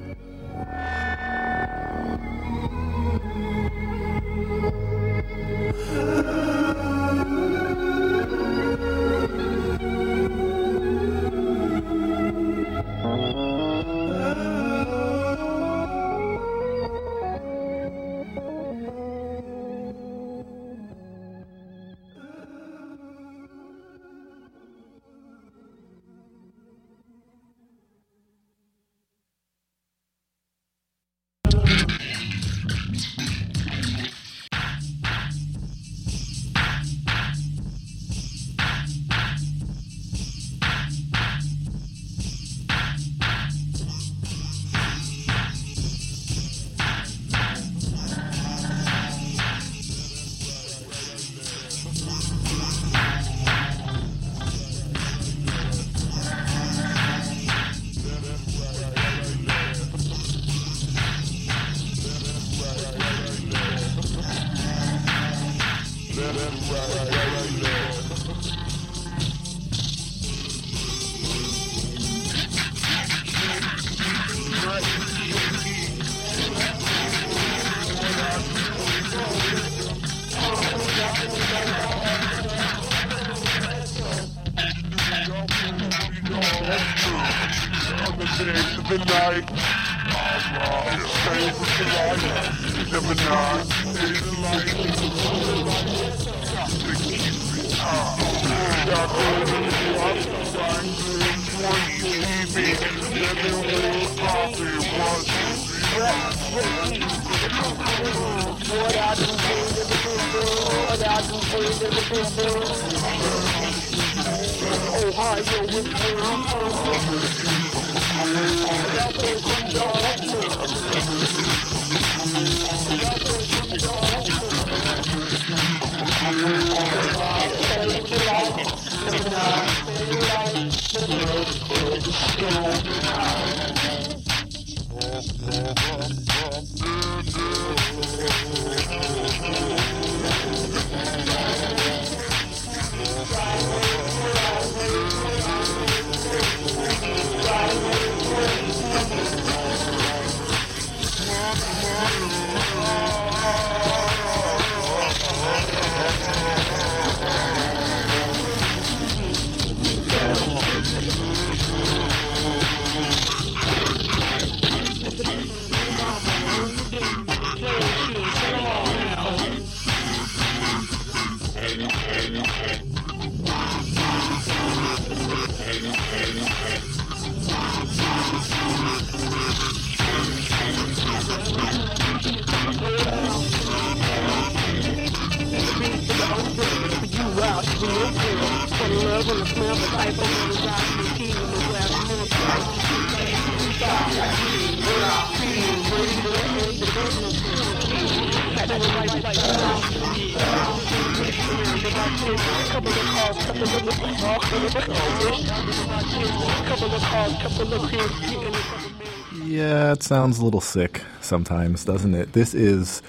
Yeah, it sounds a little sick sometimes, doesn't it? This is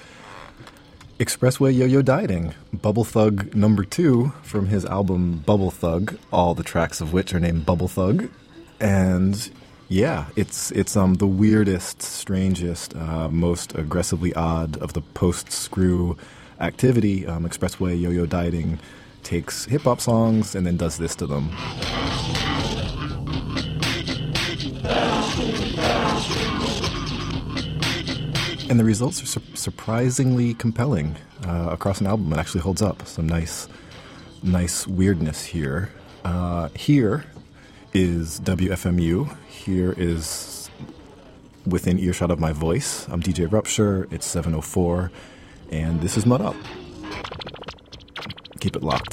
Expressway Yo-Yo Dieting, Bubble Thug number 2 from his album Bubble Thug, all the tracks of which are named Bubble Thug. And Yeah, it's the weirdest, strangest, most aggressively odd of the post-screw activity. Expressway Yo-Yo Dieting takes hip-hop songs and then does this to them. And the results are surprisingly compelling across an album. It actually holds up. Some nice weirdness here. Here is WFMU. Here is within earshot of my voice. I'm DJ Rupture. It's 7:04, and this is Mud Up. Keep it locked.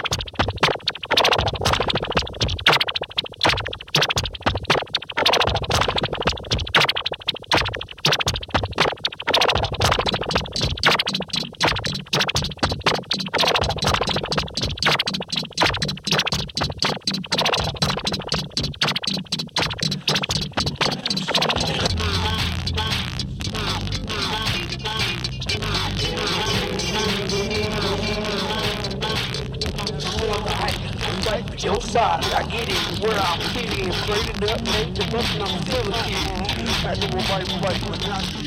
Your side, I get it, where I'm fitting, straightened up, make the button, I'm still a kid. I do a right,